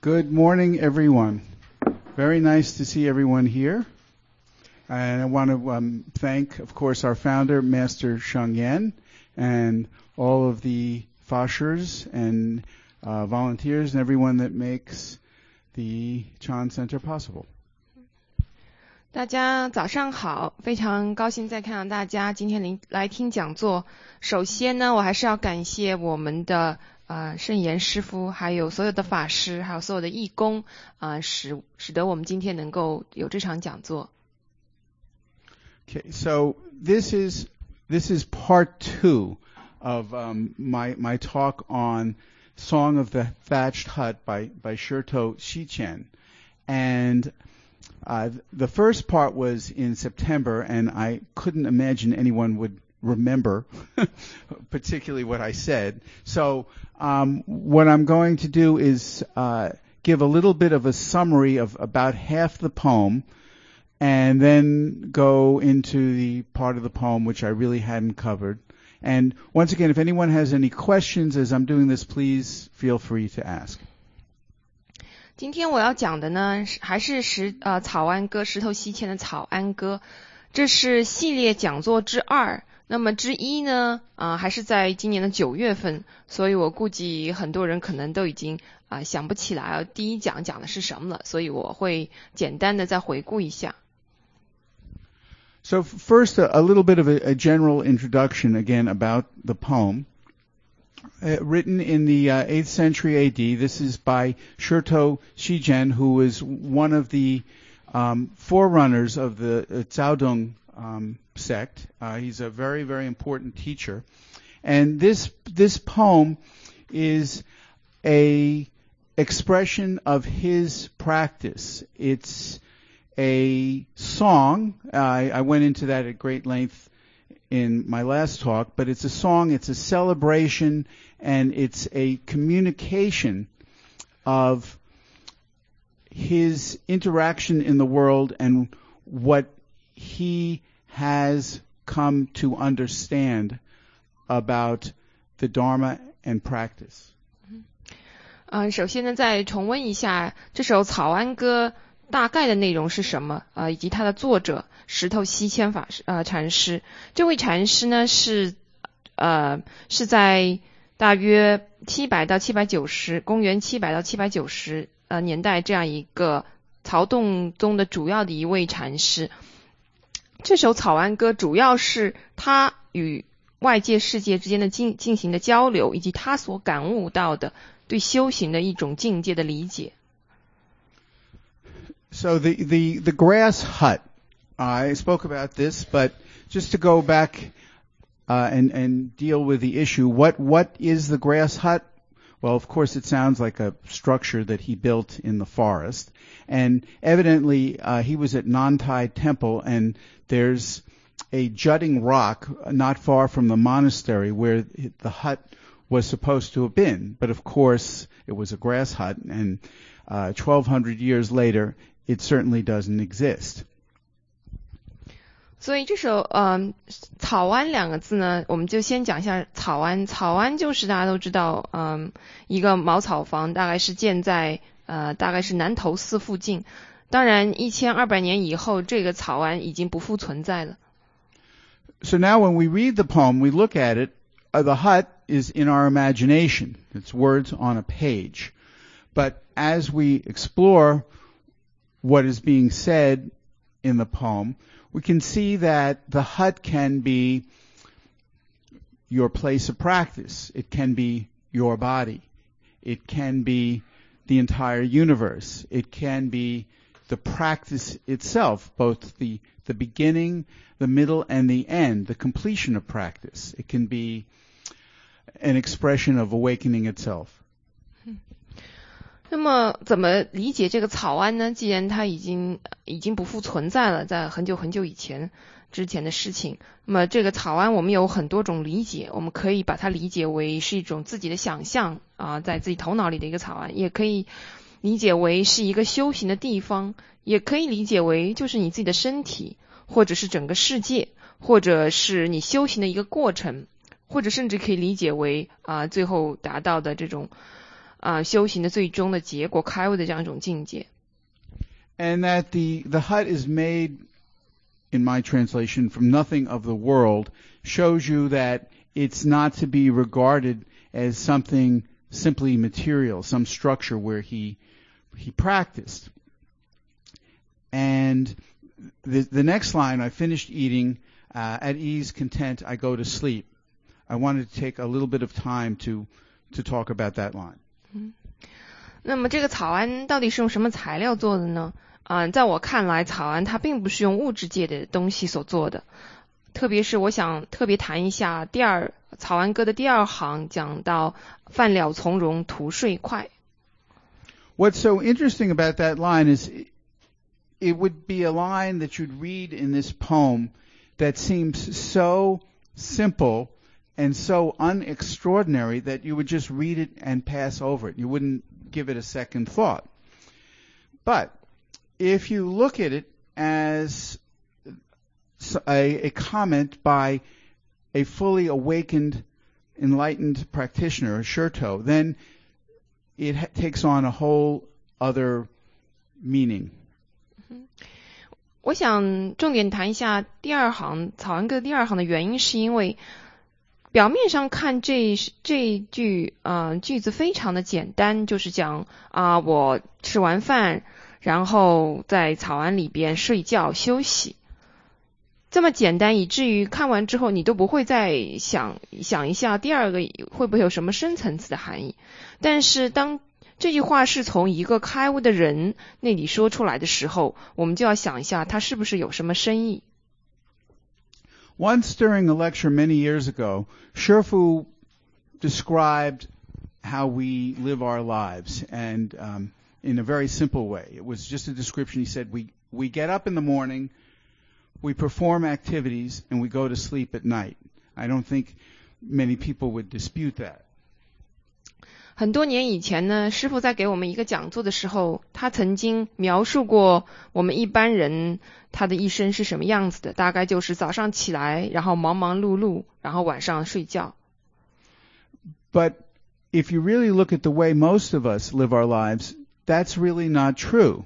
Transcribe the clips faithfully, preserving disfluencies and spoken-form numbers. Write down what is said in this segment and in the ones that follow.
Good morning, everyone. Very nice to see everyone here. And I want to um, thank, of course, our founder, Master Sheng Yen, and all of the Foshers and uh, volunteers and everyone that makes the Chan Center possible. 大家早上好，非常高兴再看到大家今天来听讲座。首先呢，我还是要感谢我们的呃圣严师傅，还有所有的法师，还有所有的义工，啊、呃，使使得我们今天能够有这场讲座。 Okay, so this is this is part two of um, my my talk on Song of the Thatched Hut by by Sherto Shichen, and uh, the first part was in September, and I couldn't imagine anyone would remember particularly what I said. So um, what I'm going to do is uh, give a little bit of a summary of about half the poem, and then go into the part of the poem which I really hadn't covered. And once again, if anyone has any questions as I'm doing this, please feel free to ask. 今天我要讲的呢，还是石呃草庵歌石头西迁的草庵歌，这是系列讲座之二。那么之一呢，啊、呃、还是在今年的九月份，所以我估计很多人可能都已经啊、呃、想不起来第一讲讲的是什么了，所以我会简单的再回顾一下。 So first, a, a little bit of a, a general introduction again about the poem. Uh, written in the uh, eighth century A D, this is by Sherto Shichen, who was one of the um, forerunners of the uh, Caodong um, sect. Uh, he's a very, very important teacher. And this this poem is a expression of his practice. It's a song. Uh, I, I went into that at great length in my last talk, but it's a song, it's a celebration, and it's a communication of his interaction in the world and what he has come to understand about the Dharma and practice. 嗯，首先呢，再重温一下这首草庵歌大概的内容是什么，呃，以及它的作者石头西迁法师呃禅师。这位禅师呢是呃是在大约七百到七百九十公元七百到七百九十呃年代这样一个曹洞宗的主要的一位禅师。这首草庵歌主要是他与外界世界之间的进进行的交流，以及他所感悟到的对修行的一种境界的理解。 So the, the, the grass hut, I spoke about this, but just to go back uh, and, and deal with the issue, what what is the grass hut? Well, of course, it sounds like a structure that he built in the forest. And evidently, uh, he was at Nantai Temple, and there's a jutting rock not far from the monastery where the hut was supposed to have been. But of course, it was a grass hut, and uh, twelve hundred years later, it certainly doesn't exist. 所以这首嗯草庵两个字呢，我们就先讲一下草庵。草庵就是大家都知道，嗯一个茅草房，大概是建在呃大概是南头寺附近。当然一千二百年以后，这个草庵已经不复存在了。 So now when we read the poem, we look at it, uh, the hut is in our imagination. It's words on a page. But as we explore what is being said in the poem, we can see that the hut can be your place of practice. It can be your body. It can be the entire universe. It can be the practice itself, both the, the beginning, the middle, and the end, the completion of practice. It can be an expression of awakening itself. 那么怎么理解这个草庵呢？既然它已经已经不复存在了，在很久很久以前之前的事情，那么这个草庵我们有很多种理解，我们可以把它理解为是一种自己的想象啊，在自己头脑里的一个草庵，也可以理解为是一个修行的地方，也可以理解为就是你自己的身体，或者是整个世界，或者是你修行的一个过程，或者甚至可以理解为啊最后达到的这种啊、呃、修行的最终的结果，开悟的这样一种境界。 And that the, the hut is made, in my translation, from nothing of the world, shows you that it's not to be regarded as something simply material, some structure where he he practiced. And the, the next line, I finished eating, uh, at ease, content, I go to sleep. I wanted to take a little bit of time to to talk about that line. 嗯，那么这个草庵到底是用什么材料做的呢？啊、呃，在我看来，草庵它并不是用物质界的东西所做的。特别是我想特别谈一下第二草庵歌的第二行，讲到饭了从容，图睡快。 What's so interesting about that line is it would be a line that you'd read in this poem that seems so simple and so unextraordinary that you would just read it and pass over it. You wouldn't give it a second thought. But if you look at it as a, a comment by a fully awakened, enlightened practitioner, a Shurto, then it ha- takes on a whole other meaning. 我想重点谈一下第二行草庵歌第二行的原因，是因为表面上看这这句呃句子非常的简单，就是讲啊、呃、我吃完饭，然后在草庵里边睡觉休息，这么简单，以至于看完之后你都不会再想想一下第二个会不会有什么深层次的含义。但是当这句话是从一个开悟的人那里说出来的时候，我们就要想一下它是不是有什么深意。 Once during a lecture many years ago, Shifu described how we live our lives, and um, in a very simple way. It was just a description. He said, we, we get up in the morning, we perform activities, and we go to sleep at night. I don't think many people would dispute that. 很多年以前呢，师父在给我们一个讲座的时候，他曾经描述过我们一般人他的一生是什么样子的，大概就是早上起来，然后忙忙碌碌，然后晚上睡觉。 But if you really look at the way most of us live our lives, that's really not true.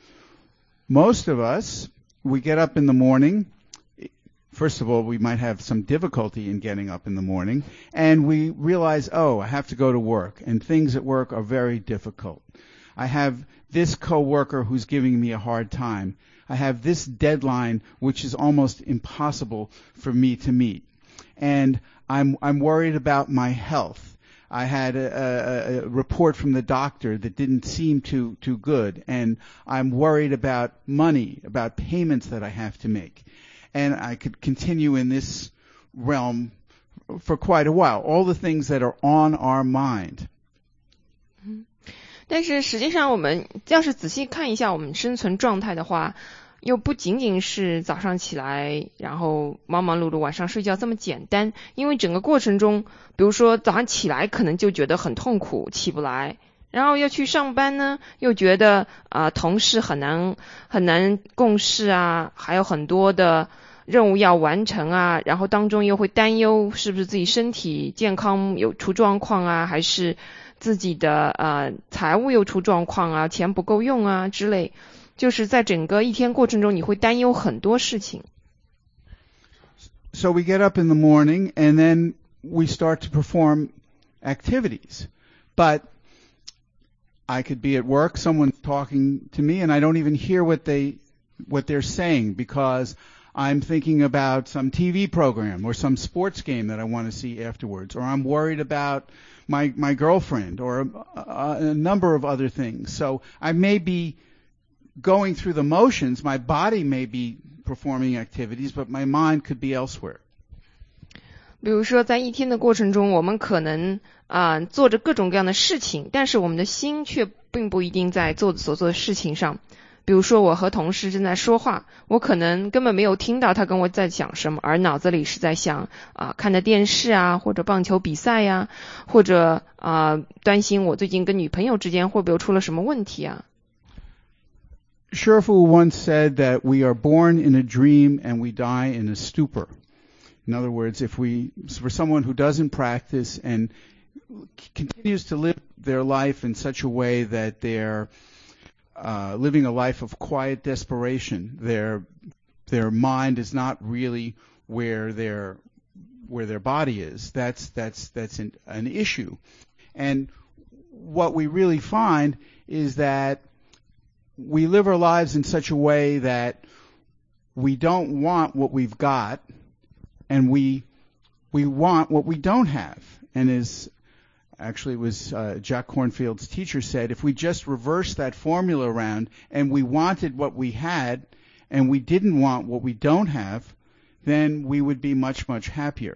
Most of us, we get up in the morning. First of all, we might have some difficulty in getting up in the morning, and we realize, oh, I have to go to work, and things at work are very difficult. I have this coworker who's giving me a hard time. I have this deadline which is almost impossible for me to meet. And I'm I'm worried about my health. I had a, a, a report from the doctor that didn't seem too too good, and I'm worried about money, about payments that I have to make. And I could continue in this realm for quite a while. All the things that are on our mind. 但是实际上我们要是仔细看一下我们生存状态的话，又不仅仅是早上起来然后忙忙碌碌晚上睡觉这么简单，因为整个过程中，比如说早上起来可能就觉得很痛苦，起不来，然后要去上班呢，又觉得啊、呃、同事很难很难共事啊，还有很多的任务要完成啊，然后当中又会担忧是不是自己身体健康有出状况啊，还是自己的呃财务又出状况啊，钱不够用啊之类，就是在整个一天过程中你会担忧很多事情。 So we get up in the morning and then we start to perform activities. But I could be at work, someone's talking to me, and I don't even hear what they what they're saying because I'm thinking about some T V program or some sports game that I want to see afterwards, or I'm worried about my my girlfriend or a, a number of other things. So I may be going through the motions. My body may be performing activities, but my mind could be elsewhere. 比如说在一天的过程中，我们可能啊、呃、做着各种各样的事情，但是我们的心却并不一定在做所做的事情上。比如说我和同事正在说话，我可能根本没有听到他跟我在讲什么，而脑子里是在想啊、呃、看的电视啊，或者棒球比赛呀、啊，或者啊、呃、担心我最近跟女朋友之间会不会出了什么问题啊。 Shifu once said that we are born in a dream and we die in a stupor. In other words, if we, for someone who doesn't practice and continues to live their life in such a way that they're uh, living a life of quiet desperation. Their their mind is not really where their where their body is. That's that's that's an, an issue. And what we really find is that we live our lives in such a way that we don't want what we've got, and we we want what we don't have. And as actually it was uh, Jack Kornfield's teacher said, if we just reversed that formula around and we wanted what we had and we didn't want what we don't have, then we would be much, much happier.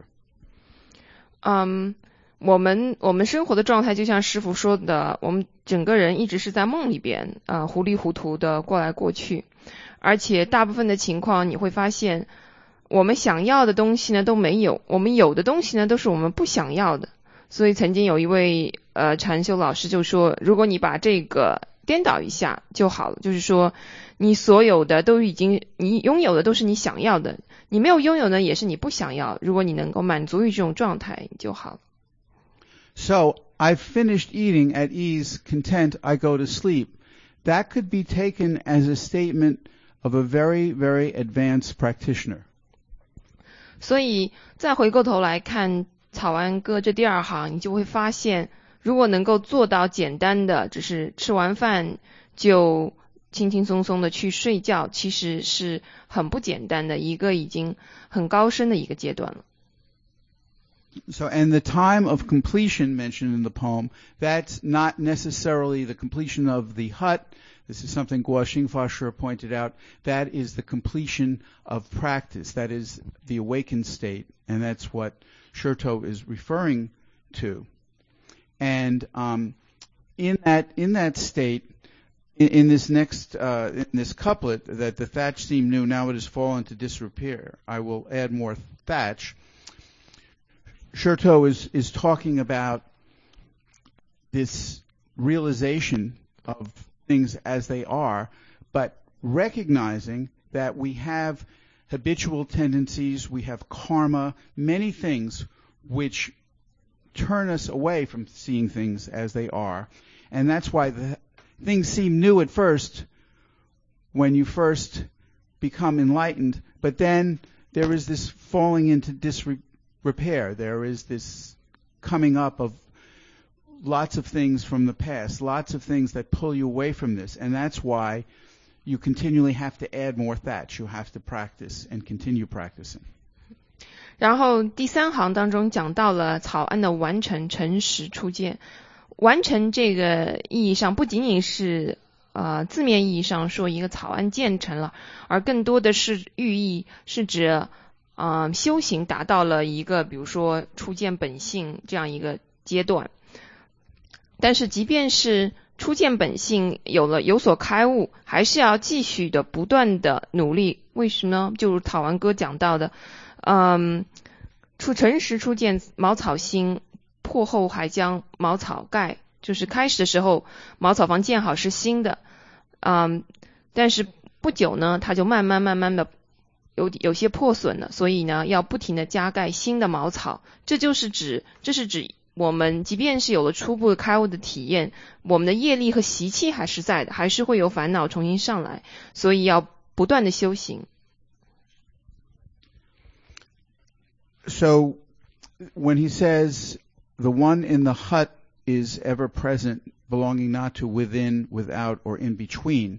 Um, 我们我们生活的状态就像师父说的，我们整个人一直是在梦里边，呃，糊里糊涂的过来过去，而且大部分的情况你会发现，我们想要的东西呢都没有，我们有的东西呢都是我们不想要的。所以曾经有一位呃禅修老师就说，如果你把这个颠倒一下就好了，就是说你所有的都已经，你拥有的都是你想要的，你没有拥有呢也是你不想要，如果你能够满足于这种状态就好了。 So, I've finished eating, at ease, content, I go to sleep. That could be taken as a statement of a very, very advanced practitioner. 所以再回过头来看草安歌这第二行，你就会发现，如果能够做到简单的只是吃完饭就轻轻松松的去睡觉，其实是很不简单的一个已经很高深的一个阶段了。 So, and the time of completion mentioned in the poem, that's not necessarily the completion of the hut. This is something Guo Xingfa pointed out. That is the completion of practice. That is the awakened state. And that's what Sherto is referring to. And um, in that in that state, in, in this next uh, in this couplet, that the thatch seemed new, now it has fallen to disrepair. I will add more thatch. Sherto is, is talking about this realization of things as they are, but recognizing that we have habitual tendencies, we have karma, many things which turn us away from seeing things as they are. And that's why the things seem new at first when you first become enlightened, but then there is this falling into disrepair. Repair. There is this coming up of lots of things from the past, lots of things that pull you away from this, and that's why you continually have to add more thatch. You have to practice and continue practicing. 然后第三行当中讲到了草庵的完成诚实初见，完成这个意义上不仅仅是呃字面意义上说一个草庵建成了，而更多的是寓意是指嗯，修行达到了一个比如说初见本性这样一个阶段，但是即便是初见本性有了有所开悟，还是要继续的不断的努力。为什么呢？就如草庵歌讲到的，嗯，初诚实初见茅草新，破后还将茅草盖，就是开始的时候茅草房建好是新的，嗯，但是不久呢它就慢慢慢慢的有有些破损了，所以呢要不停的加盖新的茅草。这就是指这是指我们即便是有了初步开悟的体验，我们的业力和习气还是在的，还是会有烦恼重新上来，所以要不断的修行。 So when he says the one in the hut is ever present, belonging not to within, without, or in between,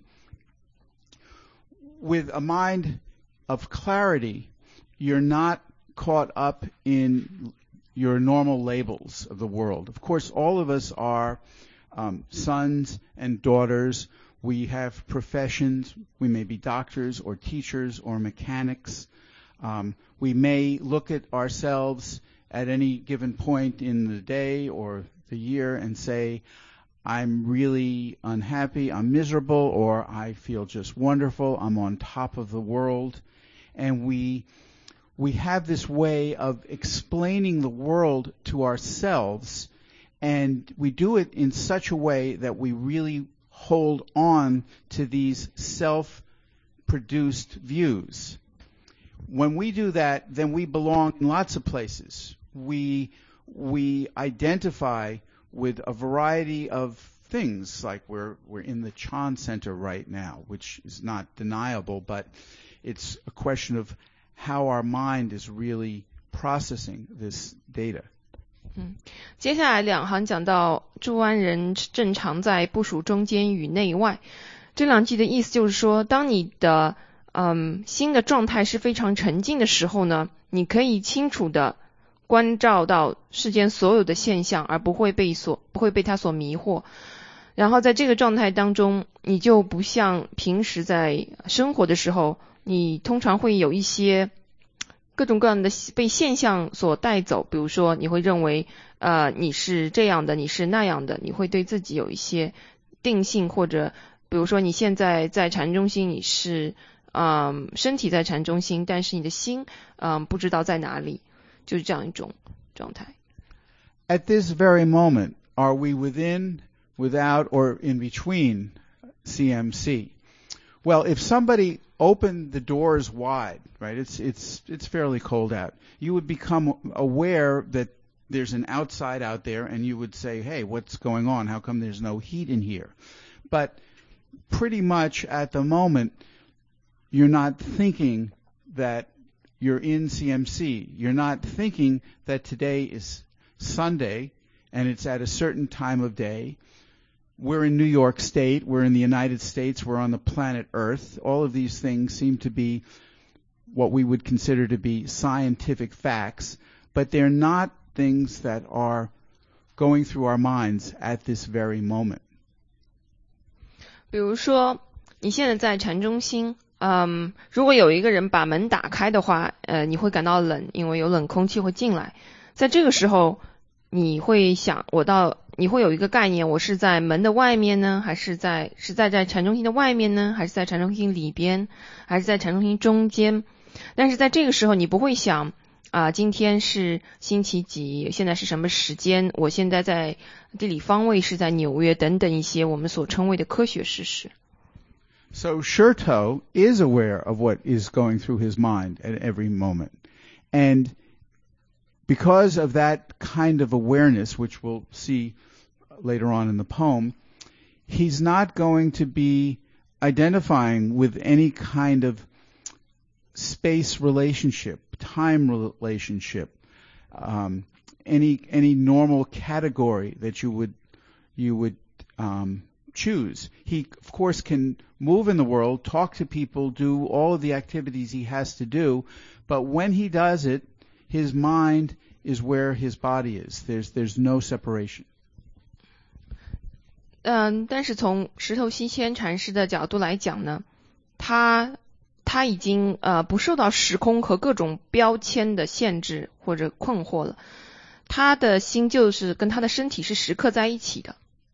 with a mind of clarity, you're not caught up in your normal labels of the world. Of course, all of us are um, sons and daughters. We have professions. We may be doctors or teachers or mechanics. Um, we may look at ourselves at any given point in the day or the year and say, I'm really unhappy, I'm miserable, or I feel just wonderful, I'm on top of the world. And we we have this way of explaining the world to ourselves, and we do it in such a way that we really hold on to these self-produced views. When we do that, then we belong in lots of places. We we identify with a variety of things, like we're we're in the Chan Center right now, which is not deniable, but it's a question of how our mind is really processing this data. 嗯，接下来两行讲到诸安人正常在部署中间与内外，这两句的意思就是说，当你的嗯心的状态是非常沉静的时候呢，你可以清楚的关照到世间所有的现象，而不会被所不会被它所迷惑。然后在这个状态当中，你就不像平时在生活的时候，你通常会有一些各种各样的被现象所带走，比如说你会认为呃你是这样的，你是那样的，你会对自己有一些定性，或者比如说你现在在禅中心，你是嗯身体在禅中心，但是你的心嗯不知道在哪里，就是这样一种状态。 At this very moment, are we within, without, or in between C M C? Well, if somebody opened the doors wide, right, it's it's it's fairly cold out, you would become aware that there's an outside out there, and you would say, hey, what's going on? How come there's no heat in here? But pretty much at the moment, you're not thinking that you're in C M C. You're not thinking that today is Sunday and it's at a certain time of day. We're in New York State. We're in the United States. We're on the planet Earth. All of these things seem to be what we would consider to be scientific facts, but they're not things that are going through our minds at this very moment. 比如说你现在在禅中心，嗯，如果有一个人把门打开的话，呃，你会感到冷，因为有冷空气会进来。在这个时候，你会想，我到，你会有一个概念，我是在门的外面呢，还是在是在在禅中心的外面呢，还是在禅中心里边，还是在禅中心中间？但是在这个时候，你不会想啊、呃，今天是星期几，现在是什么时间？我现在在地理方位是在纽约，等等一些我们所称谓的科学事实。 So Sherto is aware of what is going through his mind at every moment. And because of that kind of awareness, which we'll see later on in the poem, he's not going to be identifying with any kind of space relationship, time relationship, um, any any normal category that you would you would um, choose. He, of course, can move in the world, talk to people, do all of the activities he has to do, but when he does it, his mind is where his body is. There's there's no separation. 嗯，但是从石头西迁禅师的角度来讲呢，他他已经呃不受到时空和各种标签的限制或者困惑了，他的心就是跟他的身体是时刻在一起的。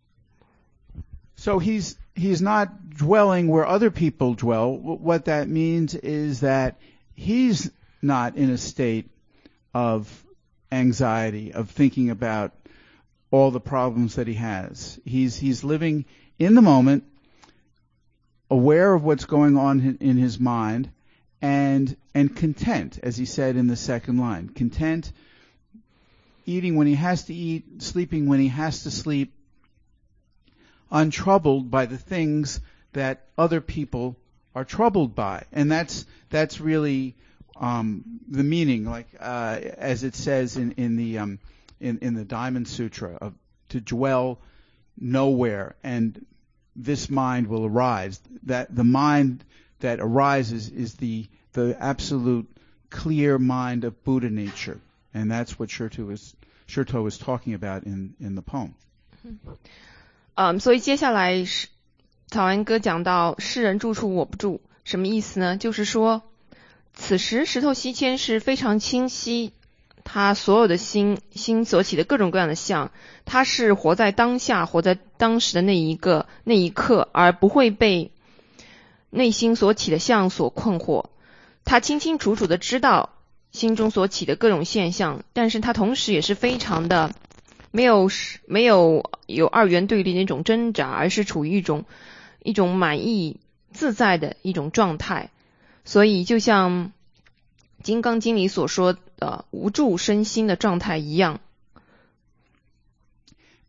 So he's he's not dwelling where other people dwell. What that means is that he's not in a state of anxiety, of thinking about all the problems that he has. He's he's living in the moment, aware of what's going on in his mind, and and content, as he said in the second line. Content, eating when he has to eat, sleeping when he has to sleep, untroubled by the things that other people are troubled by. And that's that's really um, the meaning, like uh, as it says in in the um, in in the Diamond Sutra, of to dwell nowhere, and this mind will arise. That the mind that arises is the the absolute clear mind of Buddha nature, and that's what Sherto is Sherto is talking about in in the poem. 嗯，所以接下来是草安哥讲到世人住处我不住，什么意思呢？就是说此时石头西迁是非常清晰，他所有的心心所起的各种各样的相，他是活在当下，活在当时的那一个那一刻，而不会被内心所起的相所困惑。他清清楚楚的知道心中所起的各种现象，但是他同时也是非常的没有没有有二元对立的一种挣扎，而是处于一种一种满意自在的一种状态。所以就像金刚经里所说的无住身心的状态一样，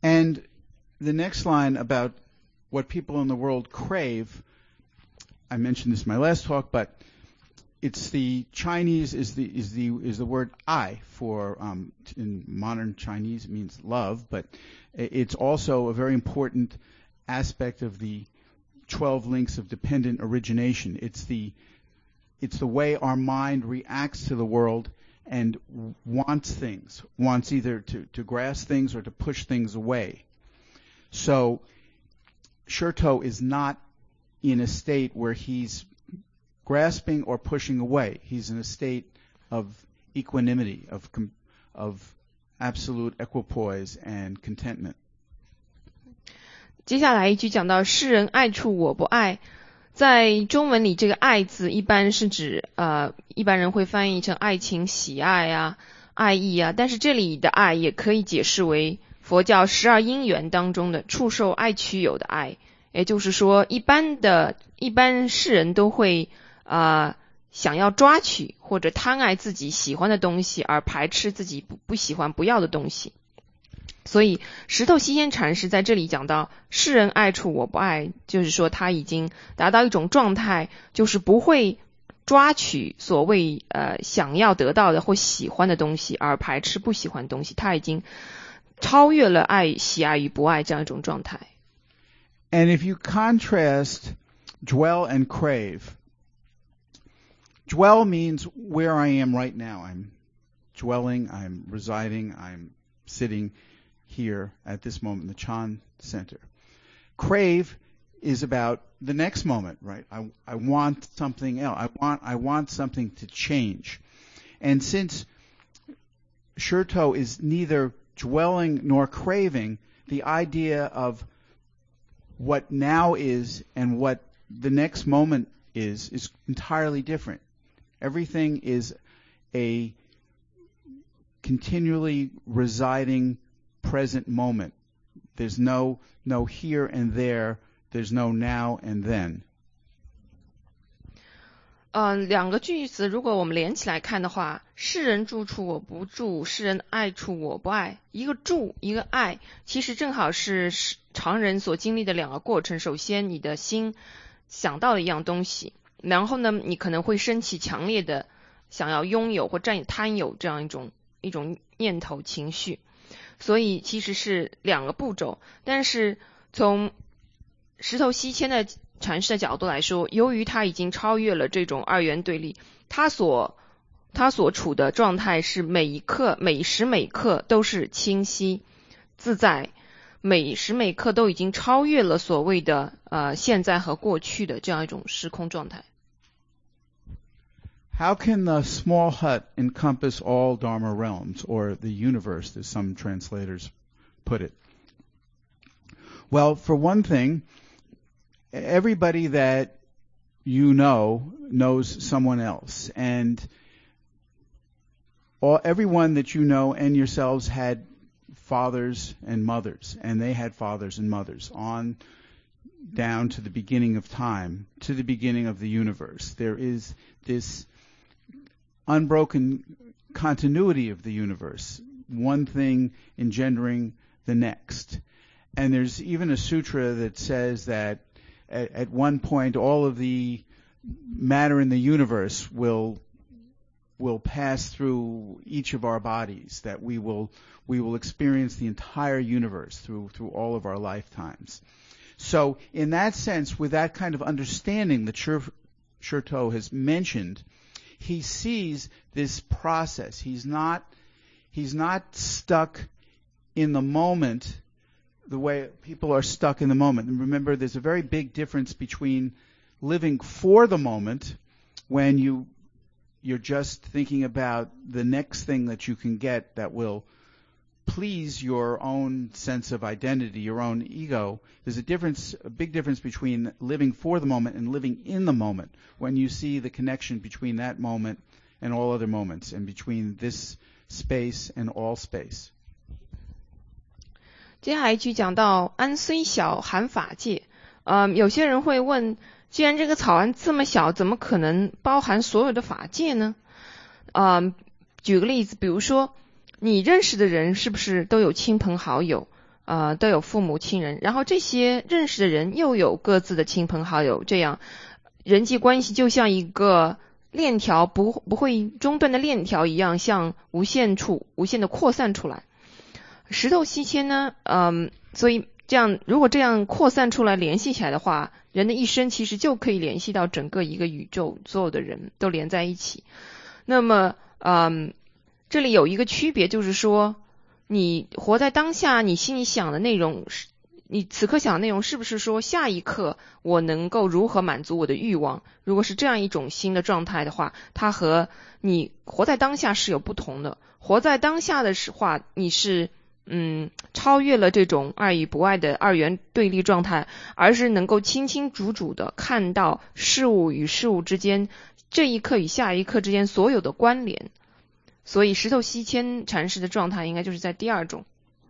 And the next line about what people in the world crave, I mentioned this in my last talk, but it's the Chinese is the is the is the word "I" for um, in modern Chinese it means love, but it's also a very important aspect of the twelve links of dependent origination. It's the it's the way our mind reacts to the world and wants things, wants either to, to grasp things or to push things away. So Sherto is not in a state where he's grasping or pushing away. He's in a state of equanimity, of of absolute equipoise and contentment. 接下来一句讲到世人爱处我不爱，在中文里这个爱字一般是指呃一般人会翻译成爱情、喜爱啊、爱意啊，但是这里的爱也可以解释为佛教十二因缘当中的触受爱取有的爱，也就是说一般的一般世人都会呃想要抓取或者贪爱自己喜欢的东西，而排斥自己不不喜欢不要的东西。所以石头西仙禅师在这里讲到世人爱处我不爱，就是说他已经达到一种状态，就是不会抓取所谓呃想要得到的或喜欢的东西，而排斥不喜欢的东西，他已经超越了爱喜爱与不爱这样一种状态。 And if you contrast dwell and crave, dwell means where I am right now. I'm dwelling, I'm residing, I'm sitting here at this moment in the Chan Center. Crave is about the next moment, right? I, I want something else. I want I want something to change. And since Sherto is neither dwelling nor craving, the idea of what now is and what the next moment is is entirely different. Everything is a continually residing present moment. There's no no here and there. There's no now and then. 嗯、呃，两个句子如果我们连起来看的话，世人住处我不住，世人爱处我不爱。一个住，一个爱，其实正好是常人所经历的两个过程。首先，你的心想到了一样东西，然后呢，你可能会升起强烈的想要拥有或占有、贪有这样一种一种念头情绪。所以其实是两个步骤，但是从石头西迁的禅师的角度来说，由于他已经超越了这种二元对立，他所他所处的状态是每一刻每时每刻都是清晰自在，每时每刻都已经超越了所谓的呃现在和过去的这样一种时空状态。 How can the small hut encompass all Dharma realms, or the universe, as some translators put it? Well, for one thing, everybody that you know knows someone else, and all, everyone that you know and yourselves had fathers and mothers, and they had fathers and mothers, on down to the beginning of time, to the beginning of the universe. There is this unbroken continuity of the universe, one thing engendering the next. And there's even a sutra that says that at, at one point all of the matter in the universe will will pass through each of our bodies, that we will we will experience the entire universe through through all of our lifetimes. So in that sense, with that kind of understanding that Sherto has mentioned, he sees this process. He's not he's not stuck in the moment the way people are stuck in the moment. And remember, there's a very big difference between living for the moment, when you you're just thinking about the next thing that you can get that will please your own sense of identity, your own ego. There's a difference, a big difference between living for the moment and living in the moment, when you see the connection between that moment and all other moments, and between this space and all space. 接下来一句讲到安虽小含法界，呃，有些人会问，既然这个草庵这么小，怎么可能包含所有的法界呢？呃，举个例子，比如说你认识的人是不是都有亲朋好友？ 呃，都有父母亲人，然后这些认识的人又有各自的亲朋好友，这样人际关系就像一个链条不不会中断的链条一样，向无限处无限的扩散出来。石头西迁呢，嗯，所以这样如果这样扩散出来联系起来的话，人的一生其实就可以联系到整个一个宇宙，所有的人都连在一起。那么，嗯，这里有一个区别，就是说你活在当下，你心里想的内容是你此刻想的内容是不是说下一刻我能够如何满足我的欲望？如果是这样一种新的状态的话，它和你活在当下是有不同的。活在当下的话，你是嗯超越了这种爱与不爱的二元对立状态，而是能够清清楚楚的看到事物与事物之间，这一刻与下一刻之间所有的关联。所以石头西迁禅师的状态应该就是在第二种。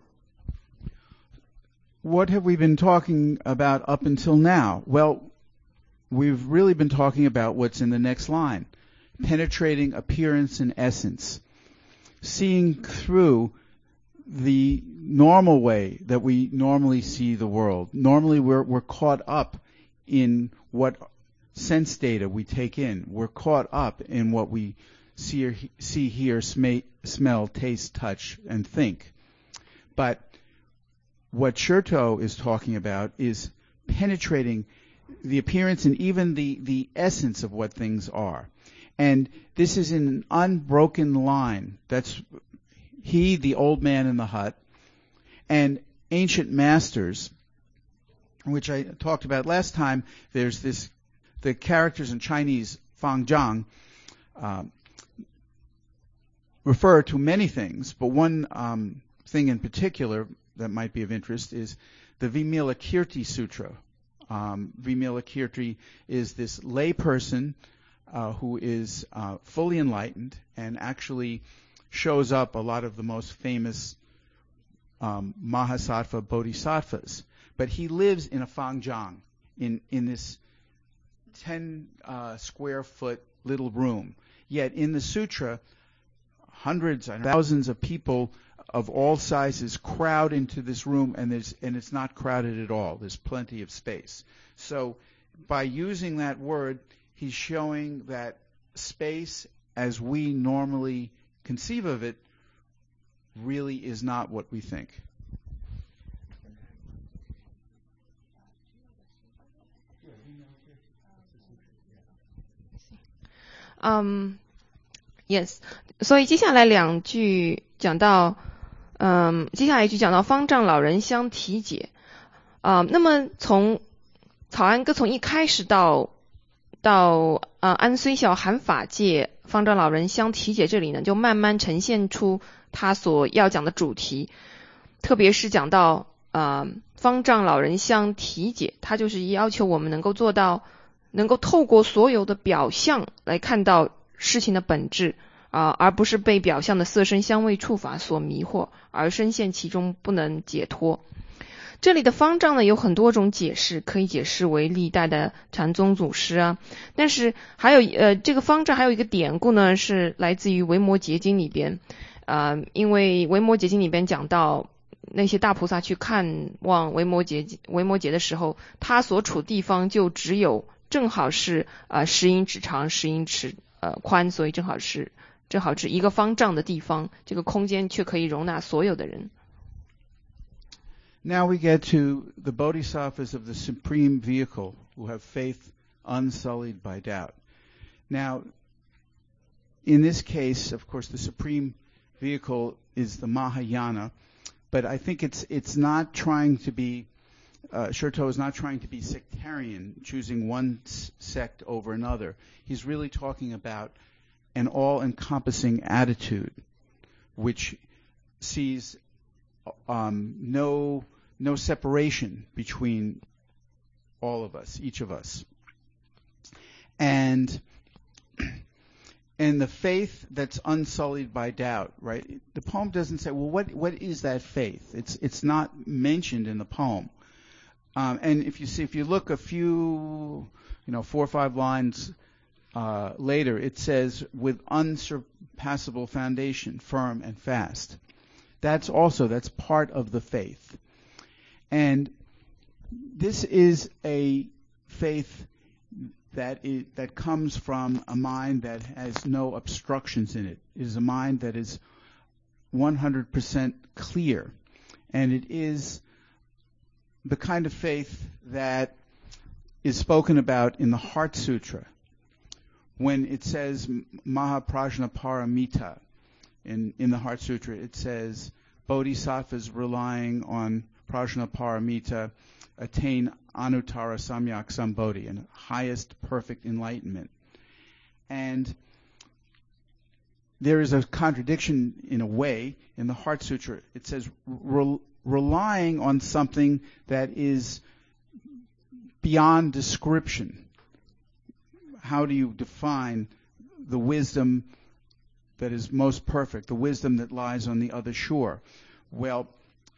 What have we been talking about up until now? Well, we've really been talking about what's in the next line. Penetrating appearance and essence. Seeing through the normal way that we normally see the world. Normally we're, we're caught up in what sense data we take in. We're caught up in what we see, or, see hear, sm- smell, taste, touch, and think. But what Sherto is talking about is penetrating the appearance and even the, the essence of what things are. And this is in an unbroken line. That's he, the old man in the hut, and ancient masters, which I talked about last time. There's this, the characters in Chinese, Fang Zhang, um, refer to many things, but one um, thing in particular that might be of interest is the Vimalakirti Sutra. Um, Vimalakirti is this lay person uh, who is uh, fully enlightened and actually shows up a lot of the most famous um, Mahasattva Bodhisattvas. But he lives in a Fangjiang, in, in this ten uh, square foot little room. Yet in the sutra, hundreds and thousands of people of all sizes crowd into this room, and there's and it's not crowded at all. There's plenty of space. So by using that word, he's showing that space as we normally conceive of it really is not what we think. Um, yes. 所以接下来两句讲到嗯，接下来一句讲到方丈老人相提解啊、呃，那么从草庵歌从一开始到到呃安虽小喊法界方丈老人相提解这里呢，就慢慢呈现出他所要讲的主题，特别是讲到呃方丈老人相提解，他就是要求我们能够做到能够透过所有的表象来看到事情的本质啊、呃，而不是被表象的色声香味触法所迷惑，而深陷其中不能解脱。这里的方丈呢有很多种解释，可以解释为历代的禅宗祖师啊，但是还有呃这个方丈还有一个典故呢，是来自于维摩诘经里边，呃，因为维摩诘经里边讲到那些大菩萨去看望维摩诘维摩诘的时候，他所处地方就只有正好是呃十英尺长十英尺呃宽，所以正好是正好是一个方丈的地方，这个空间却可以容纳所有的人。 Now we get to the bodhisattvas of the supreme vehicle who have faith unsullied by doubt. Now, in this case, of course, the supreme vehicle is the Mahayana, but I think it's it's not trying to be, uh, Sherto is not trying to be sectarian, choosing one s- sect over another. He's really talking about an all-encompassing attitude, which sees um, no no separation between all of us, each of us, and and the faith that's unsullied by doubt. Right? The poem doesn't say, well, what what is that faith? It's it's not mentioned in the poem. Um, and if you see, if you look a few, you know, four or five lines Uh, later, it says, with unsurpassable foundation, firm and fast. That's also, that's part of the faith. And this is a faith that is, that comes from a mind that has no obstructions in it. It is a mind that is one hundred percent clear. And it is the kind of faith that is spoken about in the Heart Sutra when it says Mahaprajnaparamita. In, in the Heart Sutra, it says bodhisattvas relying on Prajnaparamita attain Anuttara Samyak Sambodhi, and highest perfect enlightenment. And there is a contradiction in a way in the Heart Sutra. It says re- relying on something that is beyond description. How do you define the wisdom that is most perfect, the wisdom that lies on the other shore? Well,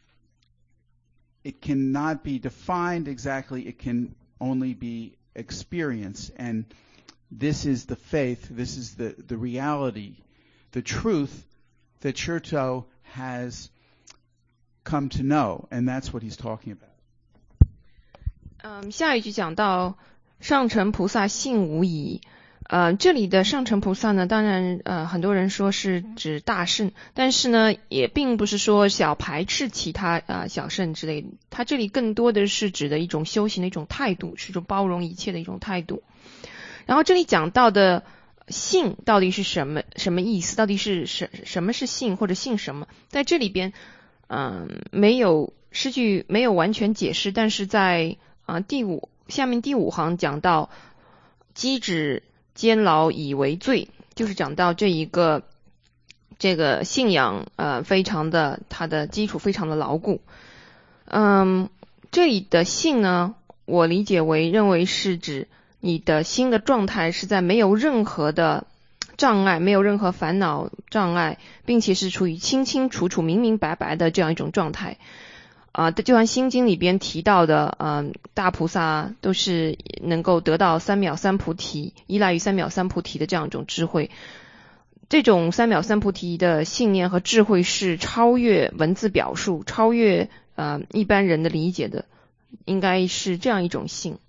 it cannot be defined exactly. It can only be experienced. And this is the faith, this is the, the reality, the truth that Shurto has come to know. And that's what he's talking about. 嗯，下一句讲到上乘菩萨性无疑。呃，这里的上乘菩萨呢，当然呃很多人说是指大圣，但是呢也并不是说小排斥其他呃小圣之类的，它这里更多的是指的一种修行的一种态度，是一种包容一切的一种态度。然后这里讲到的性到底是什么什么意思？到底是什什么是性或者性什么？在这里边嗯、呃、没有诗句没有完全解释，但是在啊、呃、第五下面第五行讲到机指监牢以为罪，就是讲到这一个这个信仰呃非常的它的基础非常的牢固。嗯，这里的性呢，我理解为认为是指你的心的状态是在没有任何的障碍，没有任何烦恼障碍，并且是处于清清楚楚明明白白的这样一种状态。啊，就像心经里边提到的，嗯、呃，大菩萨都是能够得到三藐三菩提，依赖于三藐三菩提的这样一种智慧。这种三藐三菩提的信念和智慧是超越文字表述，超越呃一般人的理解的，应该是这样一种性。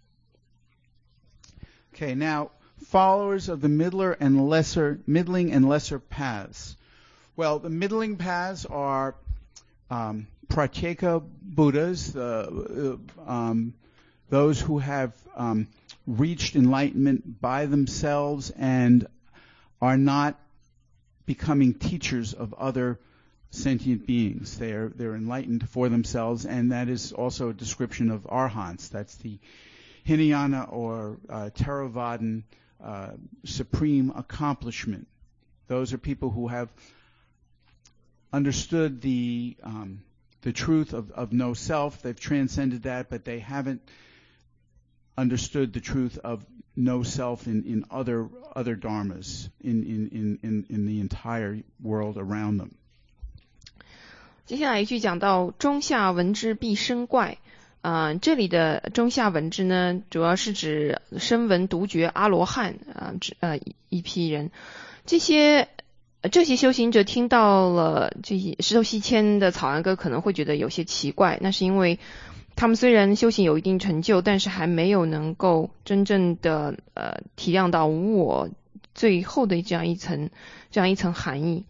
Okay, now followers of the middler and lesser, middling and lesser paths. Well, the middling paths are um, Pratyeka Buddhas, uh, um, those who have um, reached enlightenment by themselves and are not becoming teachers of other sentient beings. They are they're enlightened for themselves, and that is also a description of arhants. That's the Hinayana or uh, Theravadan uh, supreme accomplishment. Those are people who have understood the um, the truth of, of no self. They've transcended that, but they haven't understood the truth of no self in, in other other dharmas, in, in, in, in the entire world around them. 接下来一句讲到中下闻之必生怪，啊、呃，这里的中下闻之呢，主要是指声闻独觉阿罗汉啊，呃一批人，这些。这些修行者听到了这些石头西迁的草庵歌，可能会觉得有些奇怪，那是因为他们虽然修行有一定成就，但是还没有能够真正的呃体谅到无我最后的这样一层这样一层含义。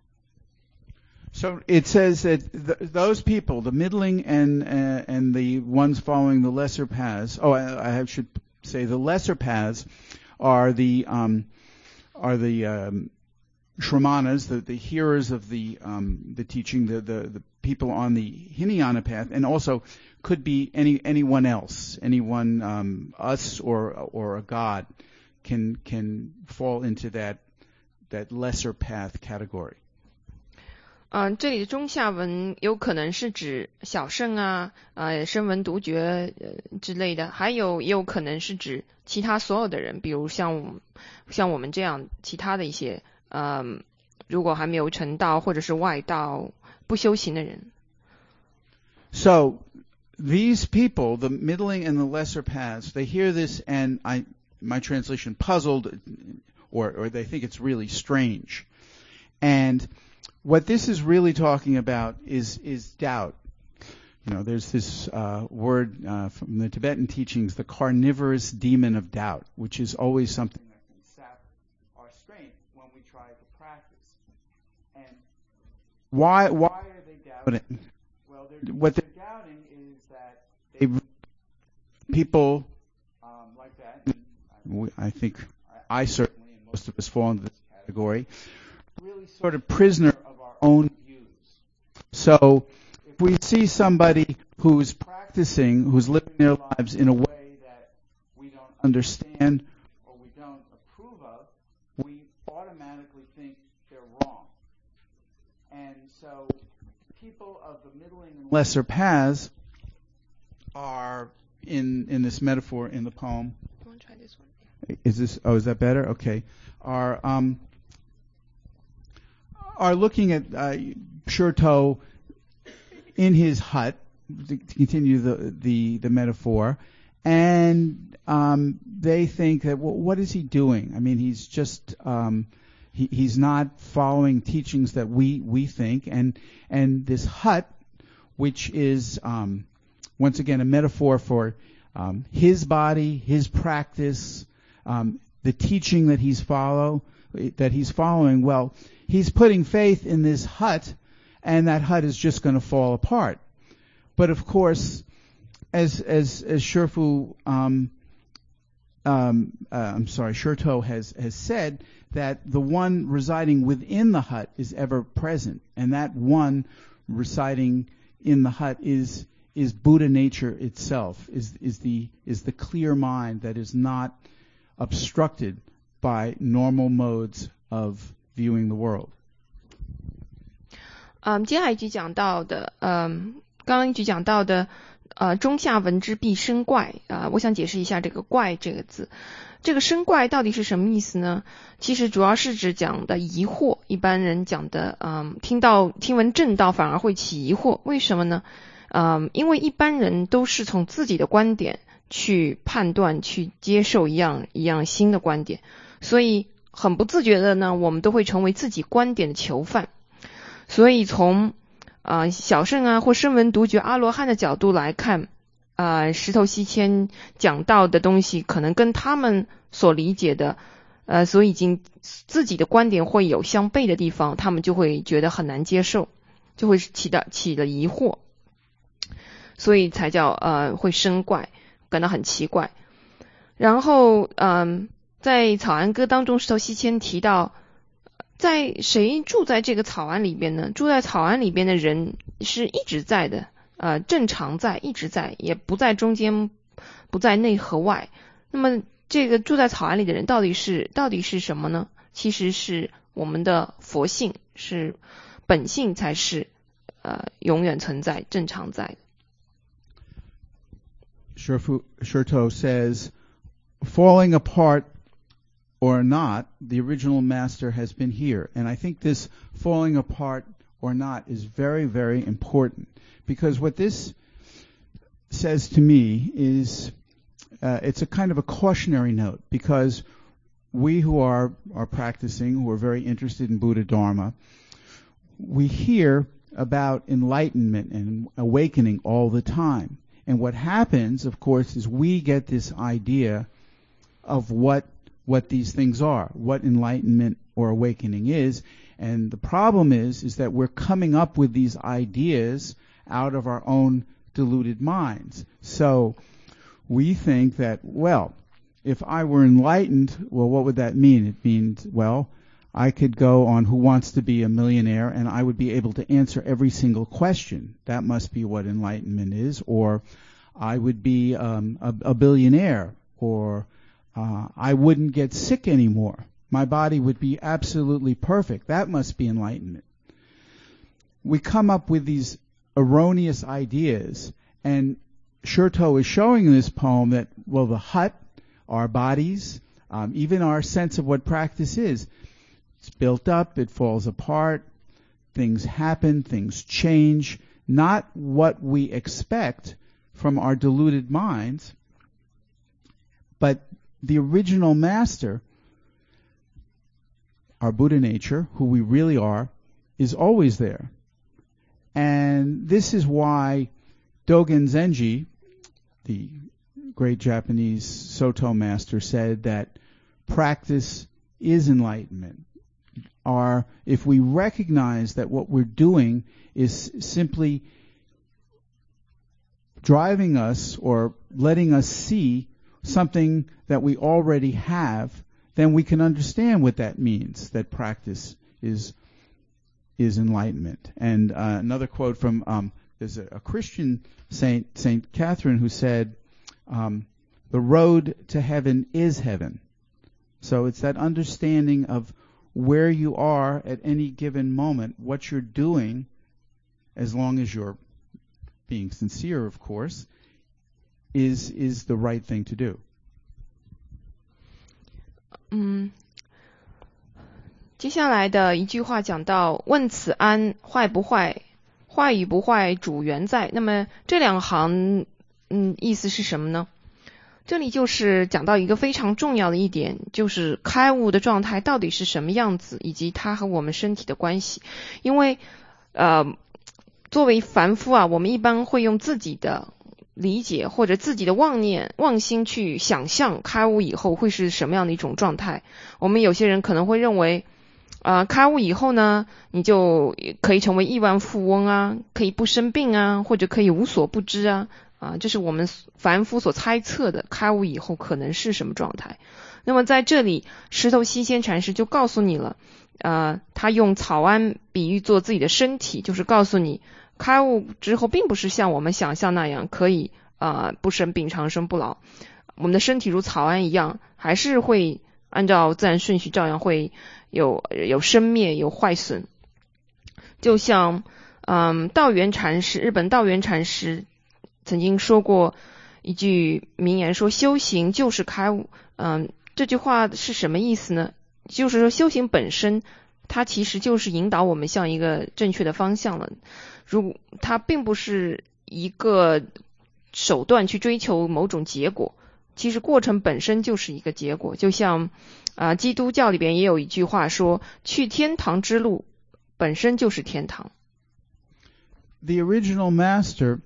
So it says that th- those people, the middling and uh, and the ones following the lesser paths. Oh, I, I should say the lesser paths are the um, are the um, Shramanas, the, the hearers of the um, the teaching, the, the, the people on the Hinayana path, and also could be any anyone else, anyone um, us or or a god can can fall into that that lesser path category. 嗯、呃，这里的中下闻有可能是指小圣啊，呃，声闻独觉呃之类的，还有也有可能是指其他所有的人，比如像像我们这样其他的一些。嗯，如果还没有成道或者是外道不修行的人。 So these people, the middling and the lesser paths, they hear this and I, my translation, puzzled, or, or they think it's really strange. And what this is really talking about is, is doubt. you know, there's this uh, word uh, from the Tibetan teachings, the carnivorous demon of doubt, which is always something that can sap our strength when we try to practice. And why why are they doubting? Well, they're, what they're doubting is that they people um, like that. And I think I certainly, and most of us fall into this category, really sort of prisoner of our own views. So if we see somebody who's practicing, who's living their lives in a way that we don't understand or we don't approve of, we automatically think they're wrong. And so people of the middling and lesser paths are, in, in this metaphor in the poem, I want to try this one. Is this? Oh, is that better? Okay. Are um, are looking at uh, Sherto in his hut, to continue the the, the metaphor, and um, they think that, well, what is he doing? I mean, he's just um, he, he's not following teachings that we we think, and and this hut, which is um, once again a metaphor for um, his body, his practice. Um, the teaching that he's follow that he's following, well, he's putting faith in this hut, and that hut is just going to fall apart. But of course, as as as Sherfu, um, um, uh, I'm sorry, Sherto has has said that the one residing within the hut is ever present, and that one residing in the hut is is Buddha nature itself, is is the is the clear mind that is not obstructed by normal modes of viewing the world. 嗯，接下来一句讲到的，嗯，刚刚一句讲到的，呃，中下闻之必生怪啊、呃，我想解释一下这个怪这个字，这个生怪到底是什么意思呢？其实主要是指讲的疑惑，一般人讲的，嗯，听到听闻正道反而会起疑惑，为什么呢？嗯，因为一般人都是从自己的观点去判断、去接受一样一样新的观点，所以很不自觉的呢，我们都会成为自己观点的囚犯。所以从啊、呃、小圣啊或声闻独觉阿罗汉的角度来看，啊、呃、石头西迁讲到的东西可能跟他们所理解的，呃所以已经自己的观点会有相悖的地方，他们就会觉得很难接受，就会起到起了疑惑，所以才叫呃会生怪。感到很奇怪。然后嗯，在草庵歌当中，石头西迁提到，在谁住在这个草庵里边呢？住在草庵里边的人是一直在的，呃，正常在，一直在，也不在中间，不在内和外。那么这个住在草庵里的人到底是到底是什么呢？其实是我们的佛性，是本性才是呃永远存在、正常在的。 Sherto says, falling apart or not, the original master has been here. And I think this falling apart or not is very, very important, because what this says to me is uh, it's a kind of a cautionary note, because we who are, are practicing, who are very interested in Buddha Dharma, we hear about enlightenment and awakening all the time. And what happens, of course, is we get this idea of what what these things are, what enlightenment or awakening is. And the problem is, is that we're coming up with these ideas out of our own deluded minds. So we think that, well, if I were enlightened, well, what would that mean? It means, well, I could go on Who Wants to Be a Millionaire, and I would be able to answer every single question. That must be what enlightenment is. Or I would be um, a, a billionaire, or uh, I wouldn't get sick anymore. My body would be absolutely perfect. That must be enlightenment. We come up with these erroneous ideas, and Sherto is showing in this poem that, well, the hut, our bodies, um, even our sense of what practice is, it's built up, it falls apart, things happen, things change, not what we expect from our deluded minds, but the original master, our Buddha nature, who we really are, is always there. And this is why Dogen Zenji, the great Japanese Soto master, said that practice is enlightenment. Our, if we recognize that what we're doing is simply driving us or letting us see something that we already have, then we can understand what that means, that practice is is enlightenment. And uh, another quote from, um, there's a, a Christian saint, Saint Catherine, who said, um, the road to heaven is heaven. So it's that understanding of where you are at any given moment, what you're doing, as long as you're being sincere, of course, is is the right thing to do. 嗯，接下来的一句话讲到问此安坏不坏，坏与不坏主缘在。那么这两行嗯意思是什么呢？这里就是讲到一个非常重要的一点，就是开悟的状态到底是什么样子，以及它和我们身体的关系。因为呃作为凡夫啊，我们一般会用自己的理解或者自己的妄念妄心去想象开悟以后会是什么样的一种状态。我们有些人可能会认为呃开悟以后呢，你就可以成为亿万富翁啊，可以不生病啊，或者可以无所不知啊，啊这是我们凡夫所猜测的开悟以后可能是什么状态。那么在这里石头西仙禅师就告诉你了，呃他用草庵比喻做自己的身体，就是告诉你开悟之后并不是像我们想象那样可以呃不生病长生不老，我们的身体如草庵一样，还是会按照自然顺序照样会有有生灭有坏损。就像嗯道元禅师，日本道元禅师曾经说过一句名言，说修行就是开悟。嗯这句话是什么意思呢？就是说修行本身它其实就是引导我们向一个正确的方向了，如它并不是一个手段去追求某种结果，其实过程本身就是一个结果。就像啊、呃、基督教里边也有一句话说，去天堂之路本身就是天堂。 The original master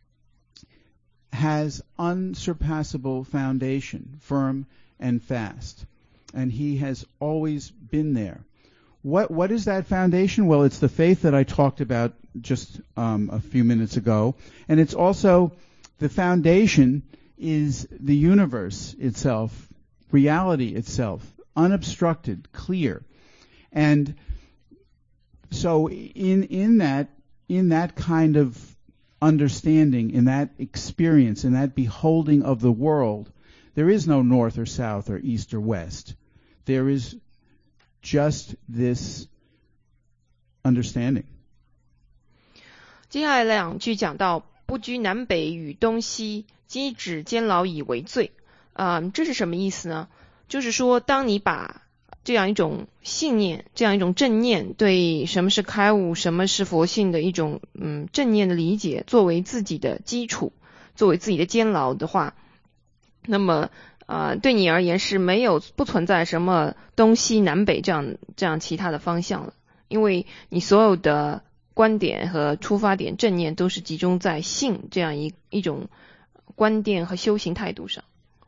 has unsurpassable foundation, firm and fast, and he has always been there. What what is that foundation? Well, it's the faith that I talked about just um, a few minutes ago, and it's also the foundation is the universe itself, reality itself, unobstructed, clear. And so in in that in that kind of understanding, in that experience, in that beholding of the world, there is no north or south or east or west. There is just this understanding. 接下来两句讲到不居南北与东西，积止监牢以为罪。嗯，这是什么意思呢？就是说当你把这样一种信念，这样一种正念，对什么是开悟，什么是佛性的一种嗯正念的理解作为自己的基础，作为自己的监牢的话，那么呃对你而言是没有不存在什么东西南北这样这样其他的方向了，因为你所有的观点和出发点正念都是集中在信这样一一种观点和修行态度上。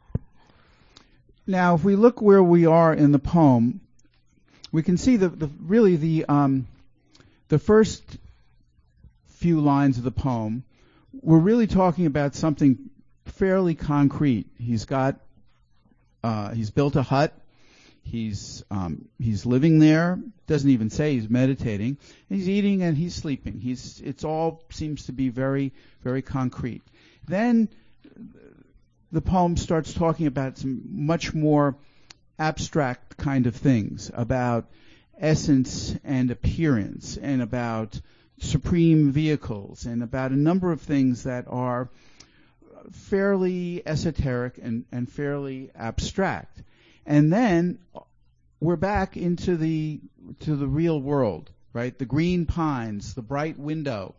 Now, if we look where we are in the poem, we can see the, the really the um, the first few lines of the poem. We're really talking about something fairly concrete. He's got uh, he's built a hut. He's um, he's living there. Doesn't even say he's meditating. He's eating and he's sleeping. He's it's all seems to be very very concrete. Then the poem starts talking about some much more abstract kind of things, about essence and appearance, and about supreme vehicles, and about a number of things that are fairly esoteric and, and fairly abstract. And then we're back into the to the real world, right? The green pines, the bright window.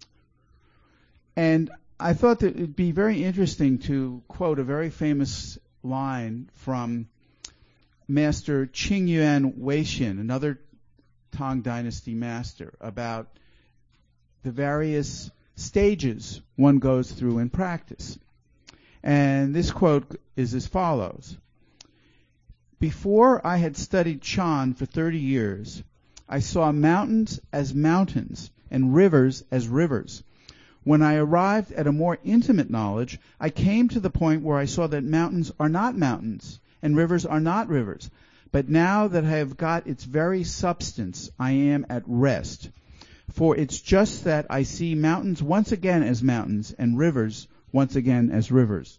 And I thought that it would be very interesting to quote a very famous line from Master Qingyuan Weixin, another Tang Dynasty master, about the various stages one goes through in practice. And this quote is as follows. Before I had studied Chan for thirty years, I saw mountains as mountains and rivers as rivers. When I arrived at a more intimate knowledge, I came to the point where I saw that mountains are not mountains and rivers are not rivers. But now that I have got its very substance, I am at rest. For it's just that I see mountains once again as mountains and rivers once again as rivers.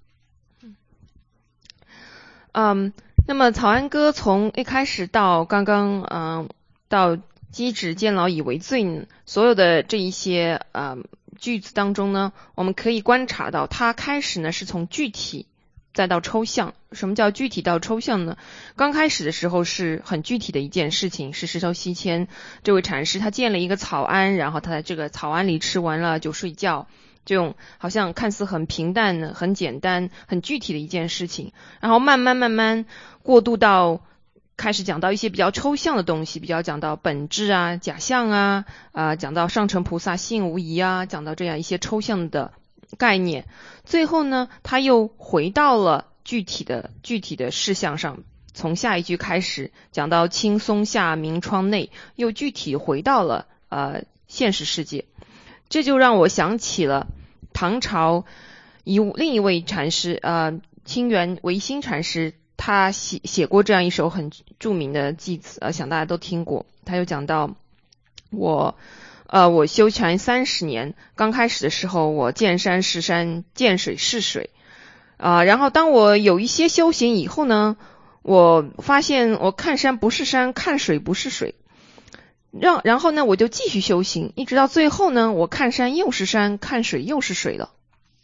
Um, 那么曹安哥从一开始到刚刚嗯、呃、到积止见老以为最，所有的这一些呃句子当中呢，我们可以观察到他开始呢是从具体再到抽象。什么叫具体到抽象呢？刚开始的时候是很具体的一件事情，是石头西迁这位禅师他建了一个草庵，然后他在这个草庵里吃完了就睡觉，这种好像看似很平淡很简单很具体的一件事情，然后慢慢慢慢过渡到开始讲到一些比较抽象的东西，比较讲到本质啊假象啊、呃、讲到上乘菩萨性无疑啊，讲到这样一些抽象的概念。最后呢他又回到了具体的具体的事项上，从下一句开始讲到青松下明窗内，又具体回到了呃现实世界。这就让我想起了唐朝一另一位禅师呃清源维新禅师，他写写过这样一首很著名的偈子，呃想大家都听过。他就讲到我呃我修禅三十年，刚开始的时候我见山是山见水是水啊、呃，然后当我有一些修行以后呢，我发现我看山不是山，看水不是水，让然后呢我就继续修行，一直到最后呢我看山又是山，看水又是水了。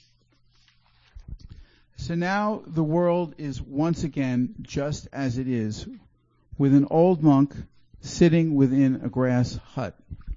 So now the world is once again just as it is, with an old monk sitting within a grass hut.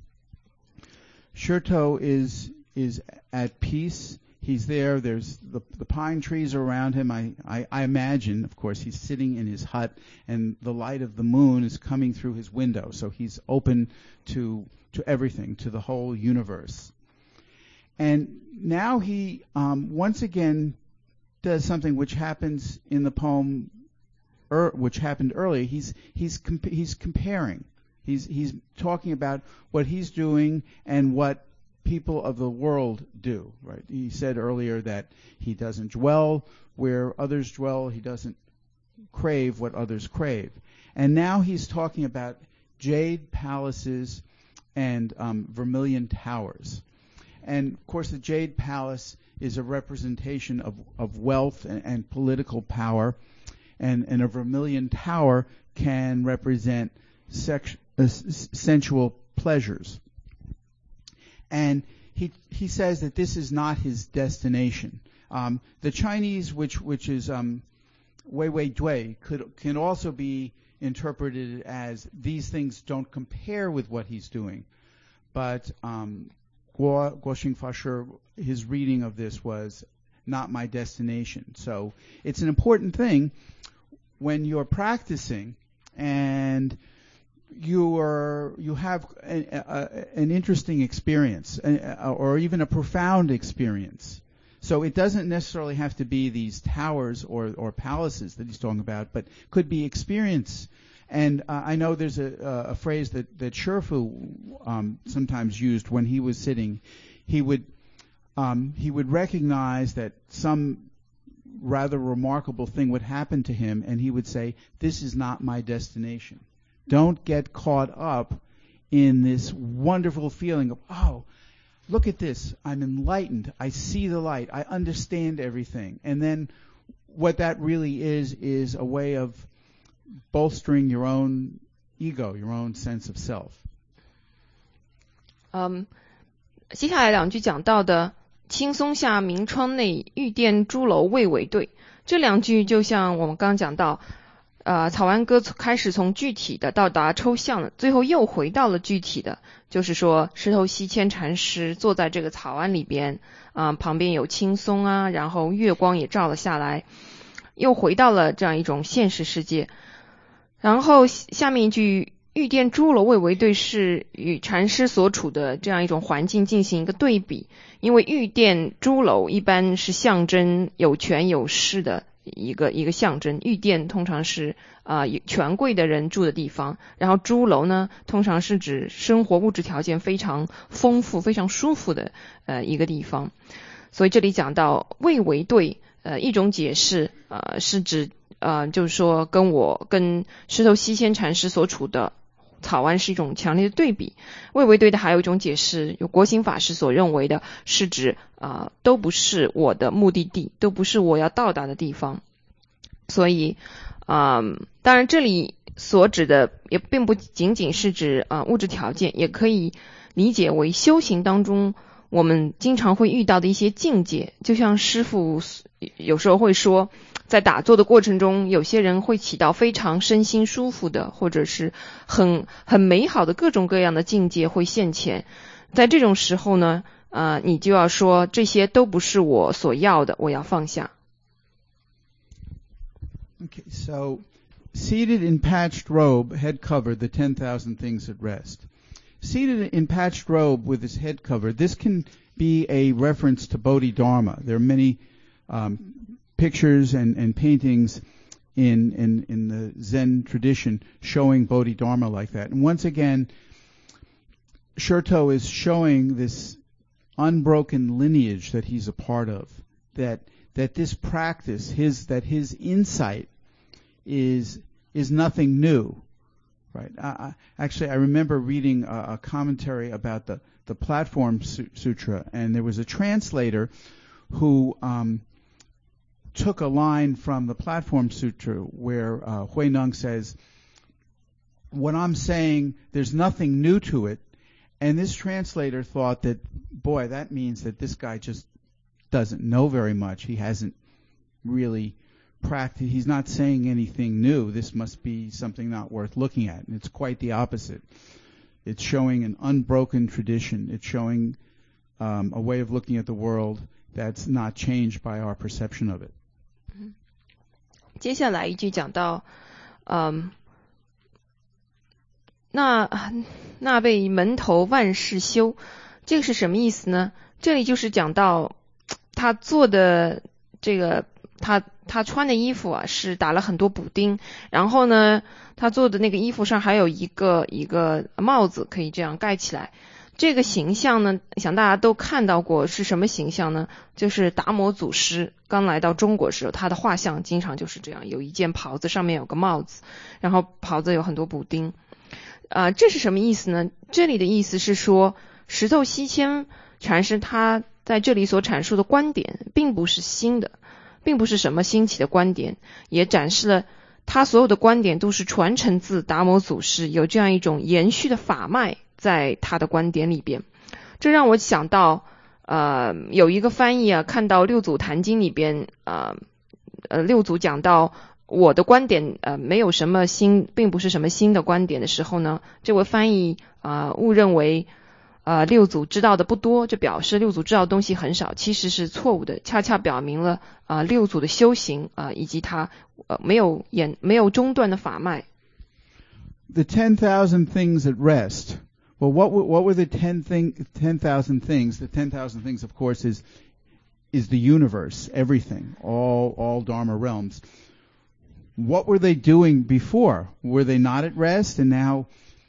Sherto is is at peace. He's there. There's the, the pine trees are around him. I, I, I imagine, of course, he's sitting in his hut, and the light of the moon is coming through his window. So he's open to to everything, to the whole universe. And now he um, once again does something which happens in the poem, er, which happened earlier. He's he's comp- he's comparing. He's he's talking about what he's doing and what people of the world do. Right? He said earlier that he doesn't dwell where others dwell. He doesn't crave what others crave. And now he's talking about jade palaces and um, vermilion towers. And of course, the Jade Palace is a representation of, of wealth and, and political power, and, and a vermilion tower can represent sex, uh, s- sensual pleasures. And he he says that this is not his destination. Um, the Chinese, which which is um, Wei Wei Dui, could can also be interpreted as these things don't compare with what he's doing, but um, Guo Guoxing Fa, his reading of this was not my destination. So it's an important thing when you're practicing and you are you have a, a, an interesting experience a, or even a profound experience. So it doesn't necessarily have to be these towers or, or palaces that he's talking about, but could be experience. And uh, I know there's a, a phrase that, that Shifu um, sometimes used when he was sitting. He would um, he would recognize that some rather remarkable thing would happen to him, and he would say, "This is not my destination. Don't get caught up in this wonderful feeling of, oh, look at this. I'm enlightened. I see the light. I understand everything." And then what that really is is a way of bolstering your own ego, your own sense of self. 嗯，接下来两句讲到的青松下明窗内，玉殿朱楼未为对，这两句就像我们刚刚讲到呃，草庵歌开始从具体的到达抽象的，最后又回到了具体的，就是说石头西迁禅师坐在这个草庵里边啊、呃，旁边有青松啊，然后月光也照了下来，又回到了这样一种现实世界。然后下面一句玉殿朱楼为为对是与禅师所处的这样一种环境进行一个对比，因为玉殿朱楼一般是象征有权有势的一个一个象征，玉殿通常是啊、呃、权贵的人住的地方，然后朱楼呢通常是指生活物质条件非常丰富非常舒服的呃一个地方。所以这里讲到为为对，呃一种解释呃是指呃就是说跟我跟石头西迁禅师所处的草湾是一种强烈的对比。为为对的还有一种解释，有国行法师所认为的是指啊、呃、都不是我的目的地，都不是我要到达的地方。所以啊、呃、当然这里所指的也并不仅仅是指啊、呃、物质条件，也可以理解为修行当中我们经常会遇到的一些境界。就像师父有时候会说，在打坐的过程中，有些人会起到非常身心舒服的，或者是很很美好的各种各样的境界会现前。在这种时候呢，呃，你就要说这些都不是我所要的，我要放下。 Okay, so seated in patched robe, head covered, the ten thousand things at rest. Seated in patched robe with his head covered, this can be a reference to Bodhidharma. There are many um, pictures and, and paintings in, in, in the Zen tradition showing Bodhidharma like that. And once again, Shurto is showing this unbroken lineage that he's a part of, that that this practice, his that his insight is is nothing new. Right. I, I, actually, I remember reading a, a commentary about the, the Platform Sutra, and there was a translator who um, took a line from the Platform Sutra where uh, Huineng says, what I'm saying, there's nothing new to it. And this translator thought that, boy, that means that this guy just doesn't know very much. He hasn't really practice. He's not saying anything new. This must be something not worth looking at. And it's quite the opposite. It's showing an unbroken tradition. It's showing um, a way of looking at the world that's not changed by our perception of it. 接下来一句讲到，嗯，那那被门头万事休，这个是什么意思呢？这里就是讲到他做的这个他他穿的衣服啊是打了很多补丁，然后呢他做的那个衣服上还有一个一个帽子可以这样盖起来。这个形象呢，想大家都看到过，是什么形象呢？就是达摩祖师刚来到中国时候，他的画像经常就是这样，有一件袍子上面有个帽子，然后袍子有很多补丁。啊、呃，这是什么意思呢？这里的意思是说，石头西迁禅师他在这里所阐述的观点并不是新的，并不是什么新奇的观点，也展示了他所有的观点都是传承自达摩祖师，有这样一种延续的法脉在他的观点里边。这让我想到呃，有一个翻译啊，看到六祖坛经里边呃呃六祖讲到我的观点呃没有什么新，并不是什么新的观点的时候呢，这位翻译啊、呃、误认为呃六祖知道的不多，就表示六祖知道的东西很少，其实是错误的，恰恰表明了啊、呃、六祖的修行啊、呃、以及他呃没有演没有中断的法脉。 The ten thousand things at rest. Well, what were, what were the ten thing ten thousand things? The ten thousand things, of course, is is the universe, everything, all all Dharma realms. What were they doing before? Were they not at rest? And now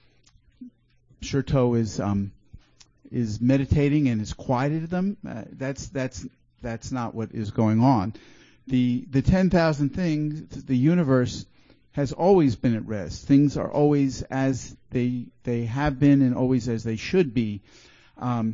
Shurto is um, is meditating and has quieted them. Uh, that's that's that's not what is going on. The the ten thousand things, the universe has always been at rest. Things are always as they they have been and always as they should be. Um,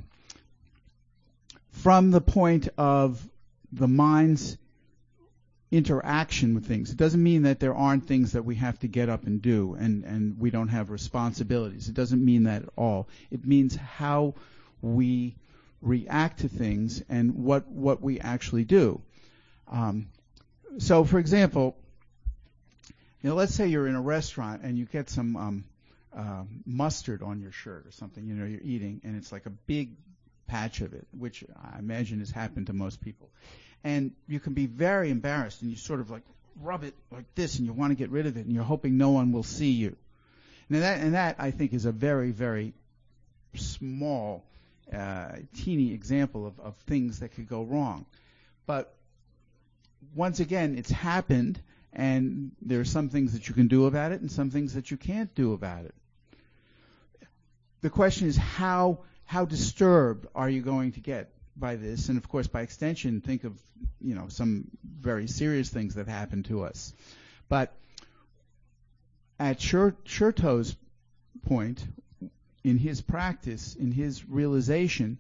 from the point of the mind's interaction with things. It doesn't mean that there aren't things that we have to get up and do and, and we don't have responsibilities. It doesn't mean that at all. It means how we react to things and what what we actually do. Um, so, for example, you know, let's say you're in a restaurant and you get some um, uh, mustard on your shirt or something, you know, you're eating, and it's like a big patch of it, which I imagine has happened to most people. And you can be very embarrassed, and you sort of like rub it like this, and you want to get rid of it, and you're hoping no one will see you. And that, and that I think is a very, very small, uh, teeny example of, of things that could go wrong. But once again, it's happened, and there are some things that you can do about it and some things that you can't do about it. The question is how how disturbed are you going to get by this? And of course, by extension, think of, you know, some very serious things that happen to us. But at Sherto's point, in his practice, in his realization,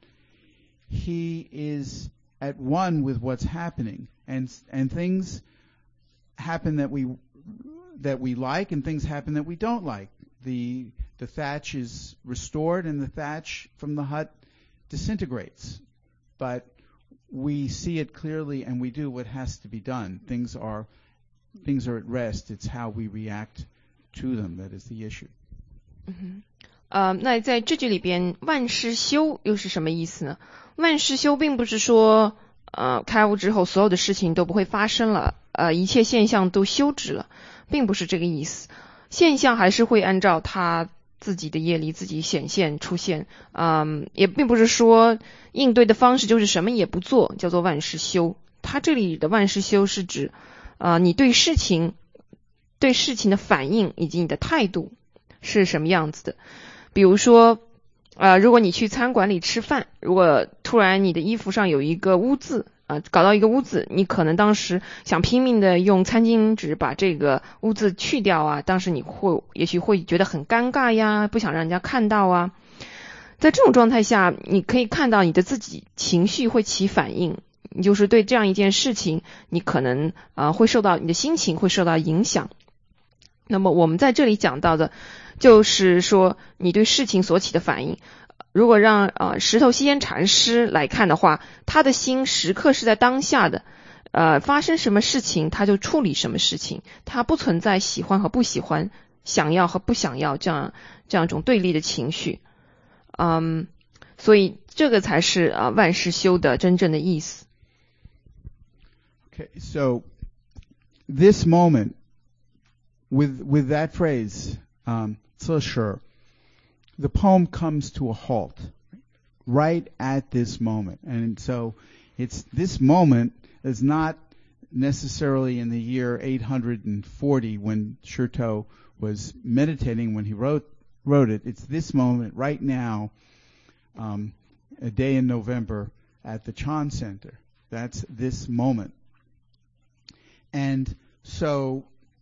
he is at one with what's happening, and and things happen that we that we like, and things happen that we don't like. The the thatch is restored, and the thatch from the hut disintegrates. But we see it clearly, and we do what has to be done. Things are things are at rest. It's how we react to them that is the issue. 嗯哼，呃，那在这句里边，万事休又是什么意思呢？万事休并不是说，呃，开悟之后所有的事情都不会发生了，呃，一切现象都休止了，并不是这个意思。现象还是会按照它自己的业力自己显现出现，嗯，也并不是说应对的方式就是什么也不做，叫做万事休。它这里的万事休是指，呃，你对事情、对事情的反应以及你的态度是什么样子的。比如说，呃，如果你去餐馆里吃饭，如果突然你的衣服上有一个污渍，啊、呃，搞到一个污渍，你可能当时想拼命的用餐巾纸把这个污渍去掉啊，当时你会也许会觉得很尴尬呀，不想让人家看到啊。在这种状态下，你可以看到你的自己情绪会起反应，你就是对这样一件事情，你可能啊、呃、会受到你的心情会受到影响。那么我们在这里讲到的，就是说你对事情所起的反应。如果让呃石头西仙禅师来看的话，他的心时刻是在当下的，呃发生什么事情他就处理什么事情，他不存在喜欢和不喜欢，想要和不想要这样这样一种对立的情绪，嗯，所以这个才是啊、呃、万事休的真正的意思。 Okay, so this moment with with that phrase, um, 自是 the poem comes to a halt right at this moment. And so it's this moment is not necessarily in the year eight hundred forty when Sherto was meditating when he wrote wrote it. It's this moment right now, um, a day in November at the Chan Center. That's this moment. And so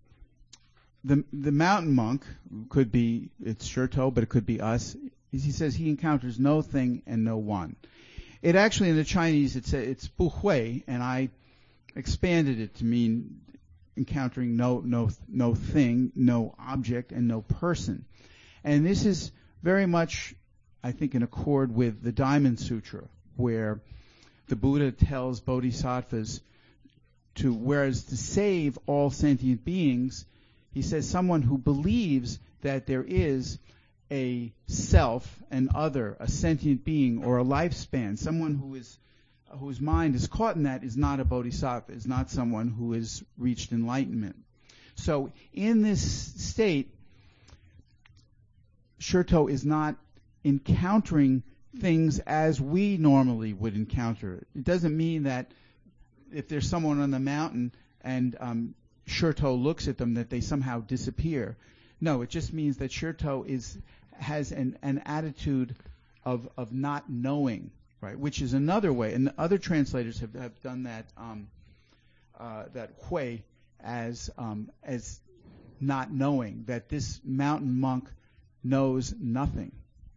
The the mountain monk could be, it's Sherto, but it could be us. He says he encounters no thing and no one. It actually, in the Chinese, it's a, it's bu hui, and I expanded it to mean encountering no no no thing, no object, and no person. And this is very much, I think, in accord with the Diamond Sutra, where the Buddha tells bodhisattvas to, whereas to save all sentient beings, he says someone who believes that there is a self, an other, a sentient being, or a lifespan, someone who is whose mind is caught in that is not a bodhisattva, is not someone who has reached enlightenment. So in this state, Sherto is not encountering things as we normally would encounter it. It doesn't mean that if there's someone on the mountain and um, Sherto looks at them that they somehow disappear. No, it just means that Sherto is has an, an attitude of of not knowing, right? Which is another way, and other translators have, have done that um, uh, that hui as um, as not knowing, that this mountain monk knows nothing.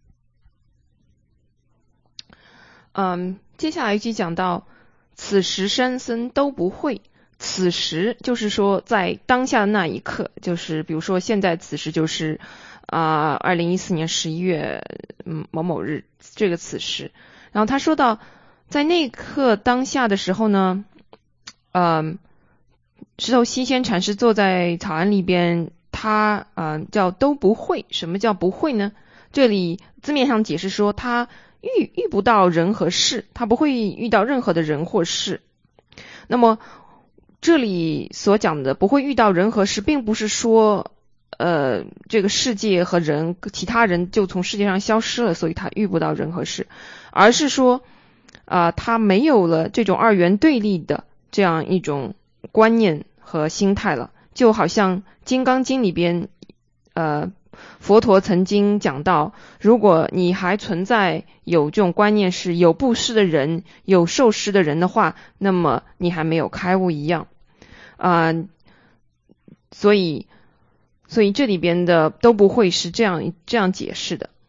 嗯，接下来一句讲到，此时山僧都不会。此时就是说在当下的那一刻，就是比如说现在此时就是啊二零一四年十一月某某日这个此时。然后他说到在那一刻当下的时候呢，嗯，石头西仙禅师坐在草庵里边，他嗯、呃、叫都不会。什么叫不会呢？这里字面上解释说他遇遇不到人和事，他不会遇到任何的人或事。那么这里所讲的不会遇到人和事，并不是说呃这个世界和人其他人就从世界上消失了，所以他遇不到人和事，而是说啊、呃、他没有了这种二元对立的这样一种观念和心态了。就好像《金刚经》里边呃佛陀曾经讲到，如果你还存在有这种观念是有布施的人有受施的人的话，那么你还没有开悟一样啊、呃，所以所以这里边的都不会是这样这样解释的。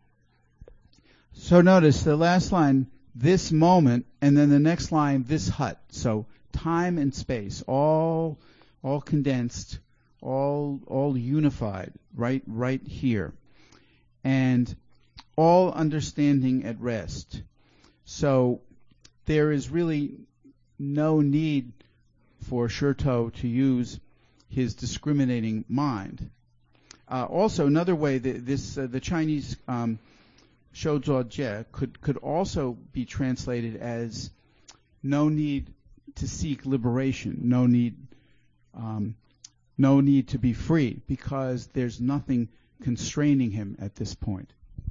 So notice the last line, this moment, and then the next line, this hut. So time and space, all all condensed, all all unified, right right here. And all understanding at rest. So there is really no need for Sherto to use his discriminating mind. Uh, also, another way that this uh, the Chinese um, Shou Zuo Jie could could also be translated as no need to seek liberation, no need um, no need to be free, because there's nothing constraining him at this point.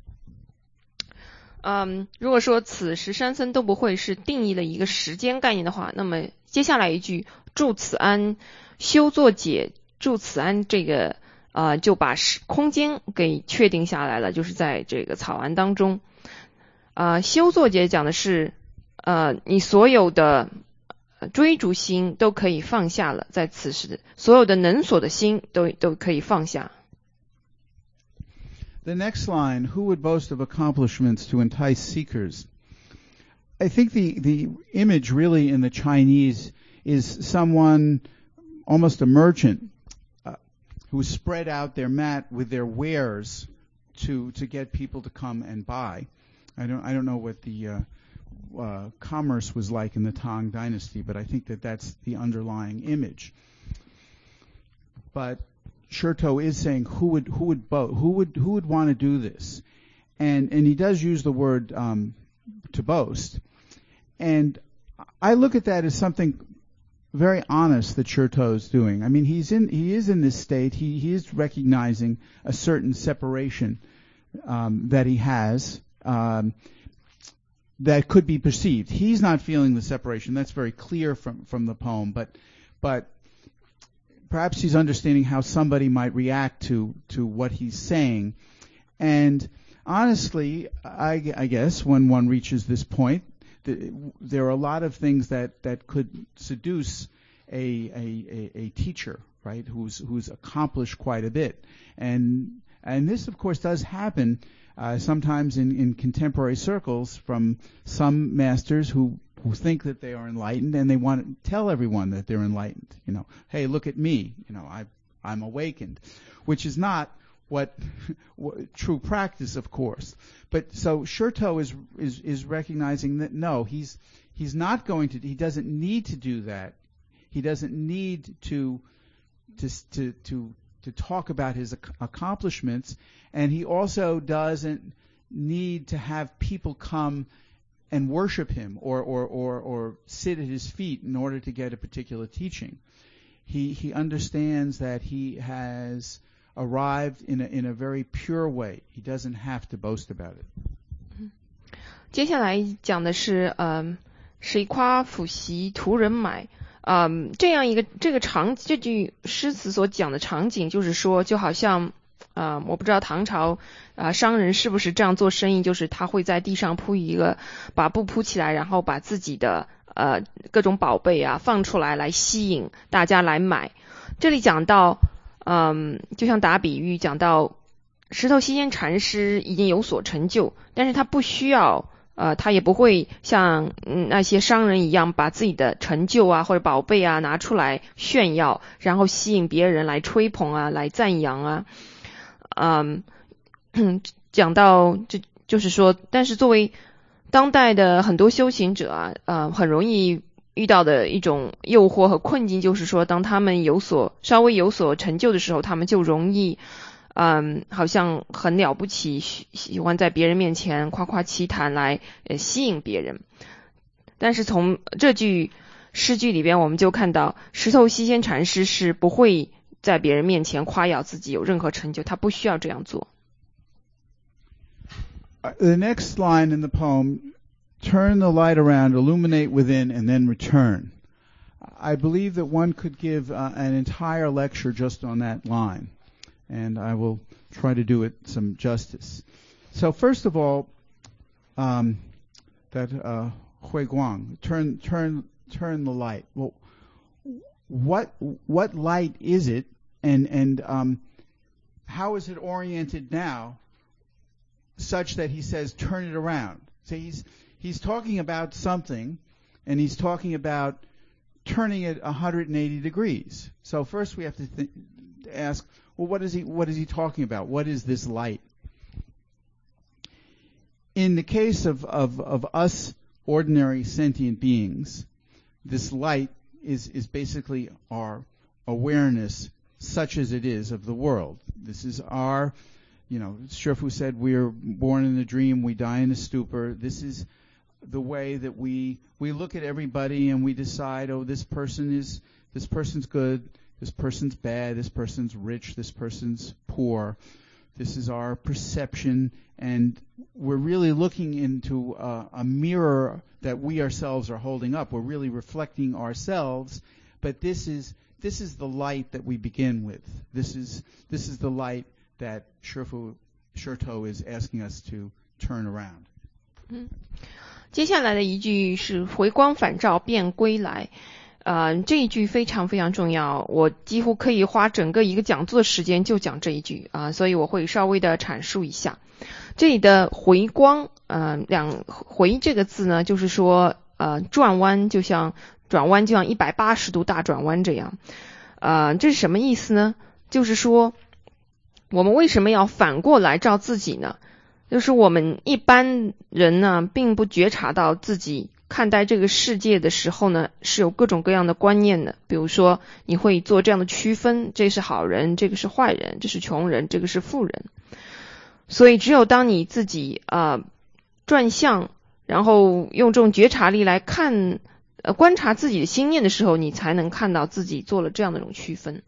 嗯，如果说此时山僧都不会是定义了一个时间概念的话，那么接下来一句住此安，修作解住此安，这个呃就把空间给确定下来了，就是在这个草庵当中。呃，修作解讲的是呃你所有的追逐心都可以放下了，在此时所有的能所的心都都可以放下。 The next line, who would boast of accomplishments to entice seekers? I think the, the image really in the Chinese is someone, almost a merchant, uh, who spread out their mat with their wares to, to get people to come and buy. I don't, I don't know what the uh, uh, commerce was like in the Tang Dynasty, but I think that that's the underlying image. But Sherto is saying who would who would bo- who would who would want to do this, and and he does use the word um, to boast, and I look at that as something very honest that Sherto is doing. I mean, he's in he is in this state. He he is recognizing a certain separation um, that he has um, that could be perceived. He's not feeling the separation. That's very clear from from the poem, but but. Perhaps he's understanding how somebody might react to, to what he's saying. And honestly, I, I guess when one reaches this point, the, there are a lot of things that, that could seduce a, a, a, a teacher, right, who's who's accomplished quite a bit. And and this, of course, does happen uh, sometimes in, in contemporary circles from some masters who who think that they are enlightened and they want to tell everyone that they're enlightened. You know, hey, look at me. You know, I, I'm awakened, which is not what, what true practice, of course. But so Sherto is, is is recognizing that no, he's he's not going to. He doesn't need to do that. He doesn't need to to to to, to talk about his ac- accomplishments, and he also doesn't need to have people come and worship him or, or, or, or sit at his feet in order to get a particular teaching. He he understands that he has arrived in a, in a very pure way. He doesn't have to boast about it. 接下来讲的是嗯，谁夸抚习图人买。嗯，这样一个这个场这句诗词所讲的场景，就是说就好像啊、呃，我不知道唐朝啊、呃、商人是不是这样做生意，就是他会在地上铺一个，把布铺起来，然后把自己的呃各种宝贝啊放出来，来吸引大家来买。这里讲到，嗯，就像打比喻，讲到石头西仙禅师已经有所成就，但是他不需要。呃，他也不会像、嗯、那些商人一样把自己的成就啊或者宝贝啊拿出来炫耀，然后吸引别人来吹捧啊，来赞扬啊。嗯，讲到这就是说，但是作为当代的很多修行者啊，呃，很容易遇到的一种诱惑和困境，就是说，当他们有所稍微有所成就的时候，他们就容易。嗯，好像很了不起，喜欢在别人面前夸夸其谈来呃吸引别人。但是从这句诗句里边，我们就看到石头西仙禅师是不会在别人面前夸耀自己有任何成就，他不需要这样做。 The next line in the poem, turn the light around, illuminate within, and then return. I believe that one could give uh, an entire lecture just on that line, and I will try to do it some justice. So first of all, um, that uh, Hui Guang, turn, turn, turn the light. Well, what what light is it, and and um, how is it oriented now, such that he says turn it around? So he's he's talking about something, and he's talking about turning it one hundred eighty degrees. So first we have to th- ask, well, what is he what is he talking about? What is this light? In the case of, of, of us ordinary sentient beings, this light is, is basically our awareness, such as it is, of the world. This is our, you know, Shifu said, we are born in a dream, we die in a stupor. This is the way that we we look at everybody and we decide, oh, this person is this person's good, this person's bad, this person's rich, this person's poor. This is our perception, and we're really looking into uh, a mirror that we ourselves are holding up. We're really reflecting ourselves, but this is this is the light that we begin with. This is this is the light that Shifu Shurtou is asking us to turn around. 嗯，接下来的一句是回光返照便归来。呃，这一句非常非常重要，我几乎可以花整个一个讲座的时间就讲这一句啊、呃，所以我会稍微的阐述一下。这里的回光，呃，两回这个字呢，就是说呃转弯，就像转弯，就像一百八十度大转弯这样。呃，这是什么意思呢？就是说我们为什么要反过来照自己呢？就是我们一般人呢，并不觉察到自己看待这个世界的时候呢，是有各种各样的观念的。比如说你会做这样的区分，这是好人，这个是坏人，这是穷人，这个是富人。所以只有当你自己呃转向，然后用这种觉察力来看呃观察自己的心念的时候，你才能看到自己做了这样的一种区分。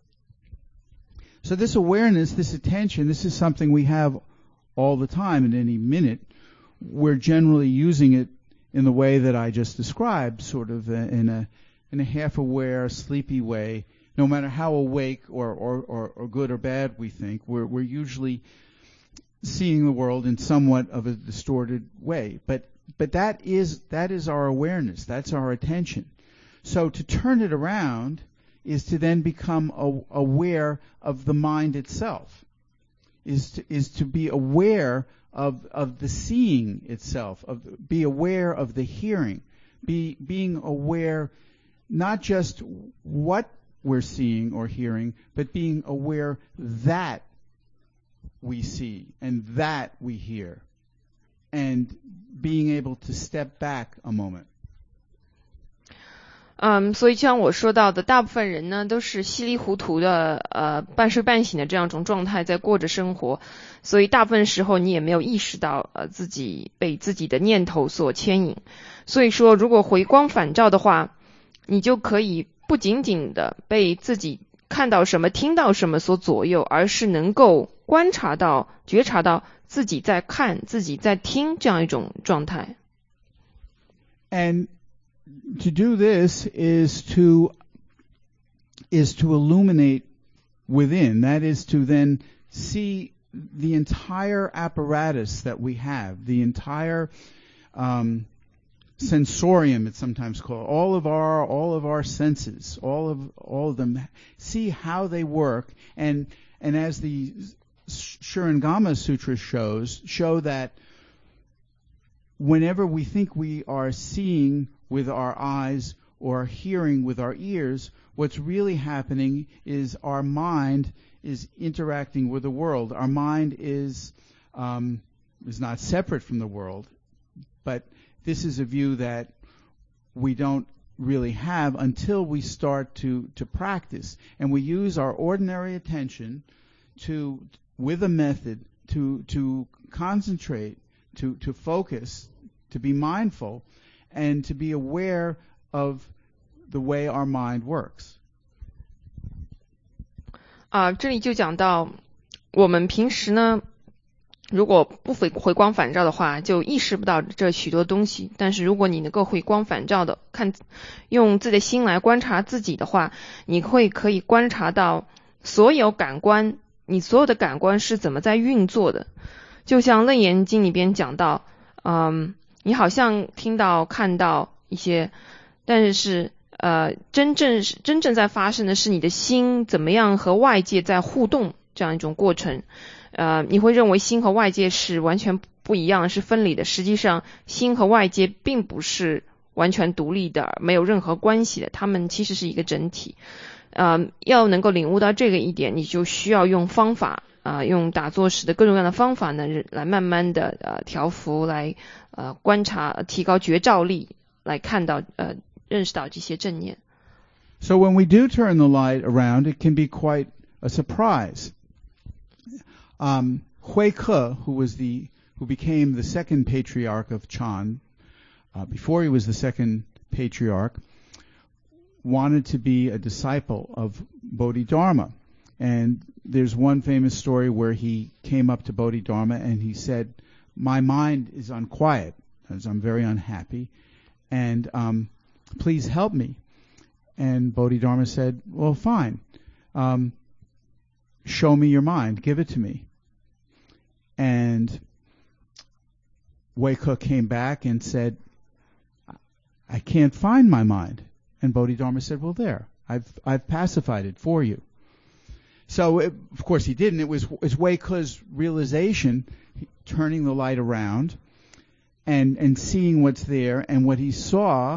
So this awareness, this attention, this is something we have all the time at any minute. We're generally using it in the way that I just described, sort of in a in a half-aware, sleepy way. No matter how awake or, or, or, or good or bad we think, we're we're usually seeing the world in somewhat of a distorted way. But but that is that is our awareness. That's our attention. So to turn it around is to then become a, aware of the mind itself. Is to, is to be aware of of the seeing itself, of be aware of the hearing, be being aware not just what we're seeing or hearing, but being aware that we see and that we hear, and being able to step back a moment. 嗯，所以像我说到的，大部分人呢都是稀里糊涂的，呃，半睡半醒的这样一种状态在过着生活，所以大部分时候你也没有意识到，呃，自己被自己的念头所牵引。所以说，如果回光返照的话，你就可以不仅仅的被自己看到什么、听到什么所左右，而是能够观察到、觉察到自己在看、自己在听这样一种状态。 And to do this is to is to illuminate within. That is to then see the entire apparatus that we have, the entire um, sensorium, it's sometimes called, all of our all of our senses, all of all of them. See how they work, and and as the Shurangama Sutra shows, show that whenever we think we are seeing with our eyes or hearing with our ears, what's really happening is our mind is interacting with the world. Our mind is um, is not separate from the world, but this is a view that we don't really have until we start to, to practice. And we use our ordinary attention to, with a method, to to concentrate, to, to focus, to be mindful, and to be aware of the way our mind works. 啊，这里就讲到我们平时呢，如果不回回光返照的话，就意识不到这许多东西。但是如果你能够回光返照的看，用自己的心来观察自己的话，你会可以观察到所有感官，你所有的感官是怎么在运作的。就像《楞严经》里边讲到，嗯，你好像听到看到一些，但是呃，真正是真正在发生的是你的心怎么样和外界在互动这样一种过程。呃，你会认为心和外界是完全不一样，是分离的。实际上，心和外界并不是完全独立的，没有任何关系的，它们其实是一个整体。呃，要能够领悟到这个一点，你就需要用方法啊、呃，用打坐时的各种各样的方法呢，来慢慢的呃调伏，来呃观察，提高觉照力，来看到呃。认识到这些正念。 So when we do turn the light around, it can be quite a surprise. Um, Hui Ke, who was the who became the second patriarch of Chan, uh, before he was the second patriarch, wanted to be a disciple of Bodhidharma. And there's one famous story where he came up to Bodhidharma and he said, "My mind is unquiet, as I'm very unhappy, and um, please help me." And Bodhidharma said, "Well, fine. Um, show me your mind. Give it to me." And Hui Ke came back and said, "I can't find my mind." And Bodhidharma said, "Well, there. I've I've pacified it for you." So, it, of course, he didn't. It was, it was Hui Ke's realization, turning the light around and and seeing what's there, and what he saw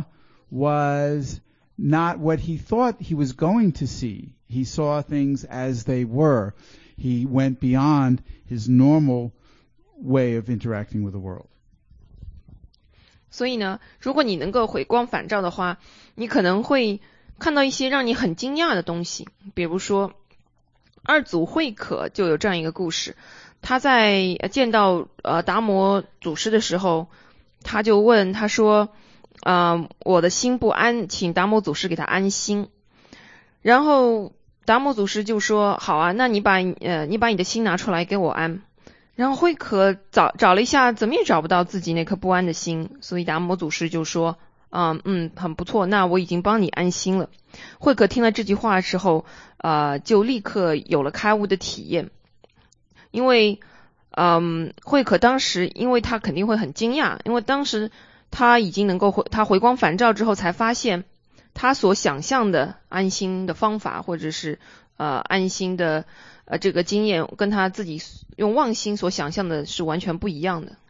was not what he thought he was going to see. He saw things as they were. He went beyond his normal way of interacting with the world. 所以呢，如果你能够回光返照的话，你可能会看到一些让你很惊讶的东西。比如说，二祖慧可就有这样一个故事。他在见到呃达摩祖师的时候，他就问他说，呃，我的心不安，请达摩祖师给他安心。然后达摩祖师就说，好啊，那你把呃你把你的心拿出来给我安。然后慧可找找了一下，怎么也找不到自己那颗不安的心，所以达摩祖师就说，嗯嗯，很不错，那我已经帮你安心了。慧可听了这句话的时候，呃，就立刻有了开悟的体验。因为嗯，慧可当时，因为他肯定会很惊讶，因为当时他已经能够回，他回光返照之后才发现，他所想象的安心的方法，或者是呃安心的呃这个经验，跟他自己用妄心所想象的是完全不一样的。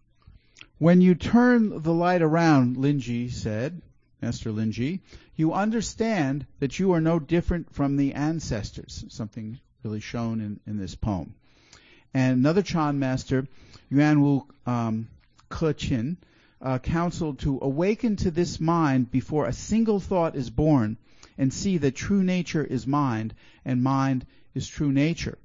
When you turn the light around, Linji said, Master Linji, you understand that you are no different from the ancestors, something really shown in, in this poem. And another Chan master, Yuanwu um, Ke-chin, uh, counseled to awaken to this mind before a single thought is born and see that true nature is mind and mind is true nature.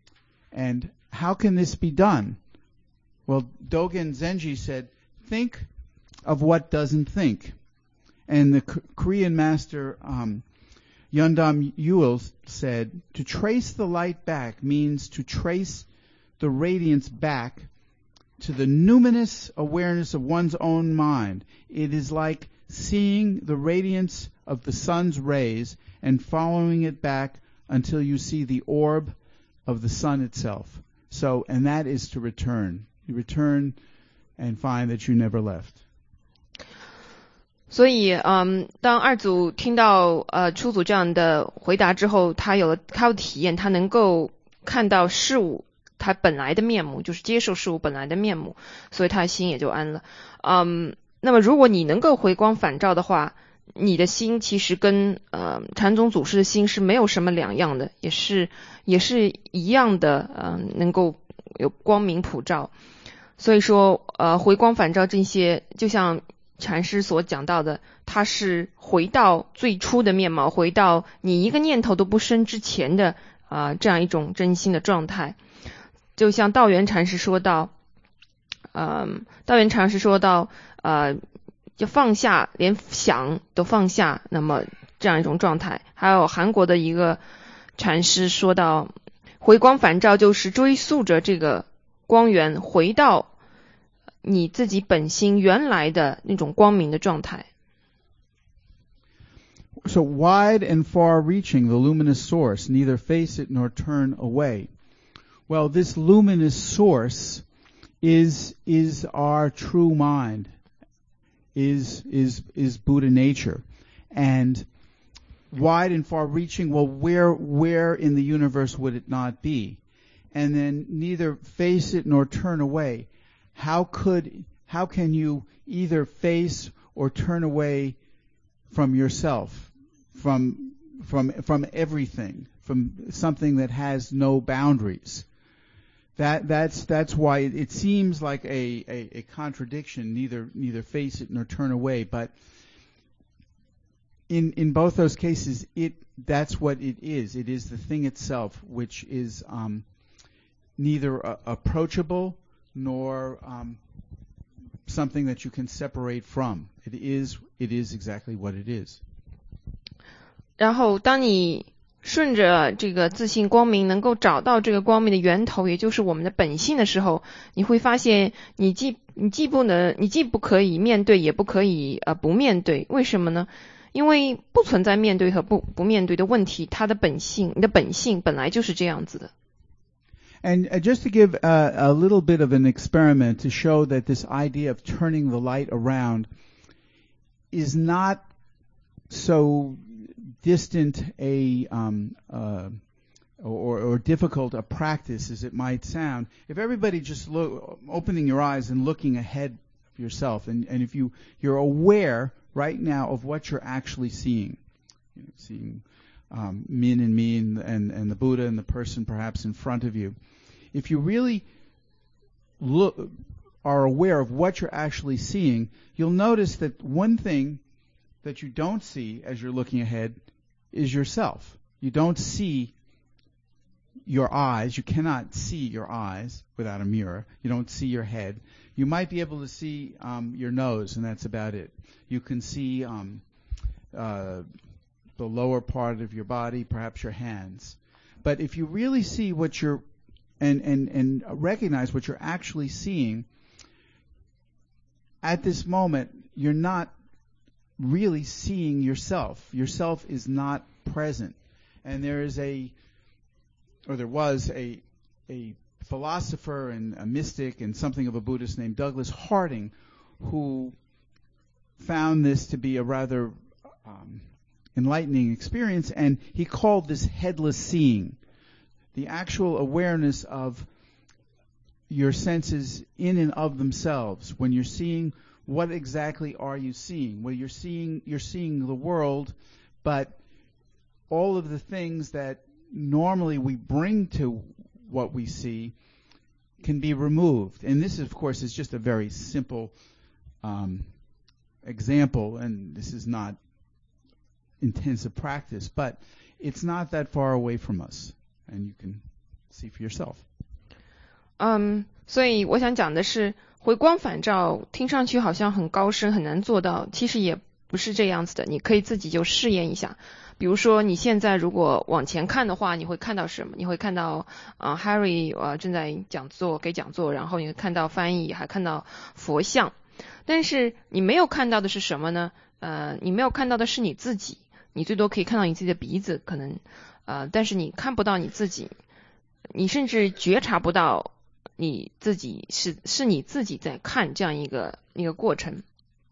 And how can this be done? Well, Dogen Zenji said, think of what doesn't think. And the K- Korean master um, Yundam Yuil said, to trace the light back means to trace the radiance back to the numinous awareness of one's own mind. It is like seeing the radiance of the sun's rays and following it back until you see the orb of the sun itself. So, and that is to return. You return and find that you never left. 所以，嗯，当二祖听到呃初祖这样的回答之后，他有了开悟体验，他能够看到事物它本来的面目，就是接受事物本来的面目，所以他的心也就安了。嗯，那么如果你能够回光返照的话，你的心其实跟呃禅宗祖师的心是没有什么两样的，也是也是一样的，嗯、呃，能够有光明普照。所以说，呃，回光返照这些，就像禅师所讲到的，它是回到最初的面貌，回到你一个念头都不生之前的啊、呃、这样一种真心的状态。就像道元禅师说到，嗯，道元禅师说到，呃，就放下，连想都放下，那么这样一种状态。还有韩国的一个禅师说到，回光返照就是追溯着这个光源回到你自己本心原来的那种光明的状态。 So wide and far-reaching, the luminous source, neither face it nor turn away. Well, this luminous source is is our true mind, is is is Buddha nature, and wide and far-reaching. Well, where where in the universe would it not be? And then neither face it nor turn away. How could how can you either face or turn away from yourself, from from from everything, from something that has no boundaries? That that's that's why it, it seems like a, a, a contradiction. Neither neither face it nor turn away. But in in both those cases, it that's what it is. It is the thing itself, which is um, neither uh, approachable nor um, something that you can separate from. It is it is exactly what it is. 然后当你顺着这个自信光明能够找到这个光明的源头，也就是我们的本性的时候，你会发现你既你既不能你既不可以面对也不可以呃不面对。为什么呢？因为不存在面对和不不面对的问题，它的本性你的本性本来就是这样子的。 And uh, just to give uh, a little bit of an experiment to show that this idea of turning the light around is not so distant a um, uh, or, or difficult a practice as it might sound. If everybody just look, opening your eyes and looking ahead of yourself, and, and if you you're aware right now of what you're actually seeing, you know, seeing um, Min and me and, and and the Buddha and the person perhaps in front of you. If you really look are aware of what you're actually seeing, you'll notice that one thing that you don't see as you're looking ahead is yourself. You don't see your eyes. You cannot see your eyes without a mirror. You don't see your head. You might be able to see um, your nose, and that's about it. You can see um, uh, the lower part of your body, perhaps your hands. But if you really see what you're and, and, and recognize what you're actually seeing, at this moment, you're not really seeing yourself. Yourself is not present. And there is a, or there was a, a philosopher and a mystic and something of a Buddhist named Douglas Harding, who found this to be a rather um, enlightening experience, and he called this headless seeing. The actual awareness of your senses in and of themselves. When you're seeing, what exactly are you seeing? Well, you're seeing you're seeing the world, but all of the things that normally we bring to what we see can be removed. And this, of course, is just a very simple um, example, and this is not intensive practice, but it's not that far away from us. And you can see for yourself. 嗯，所以我想讲的是，回光返照听上去好像很高深很难做到，其实也不是这样子的。你可以自己就试验一下。比如说你现在如果往前看的话，你会看到什么？你会看到呃 Harry 呃正在讲座给讲座，然后你会看到翻译，还看到佛像。但是你没有看到的是什么呢？呃，你没有看到的是你自己，你最多可以看到你自己的鼻子，可能呃，但是你看不到你自己，你甚至觉察不到你自己是是你自己在看这样一个一个过程。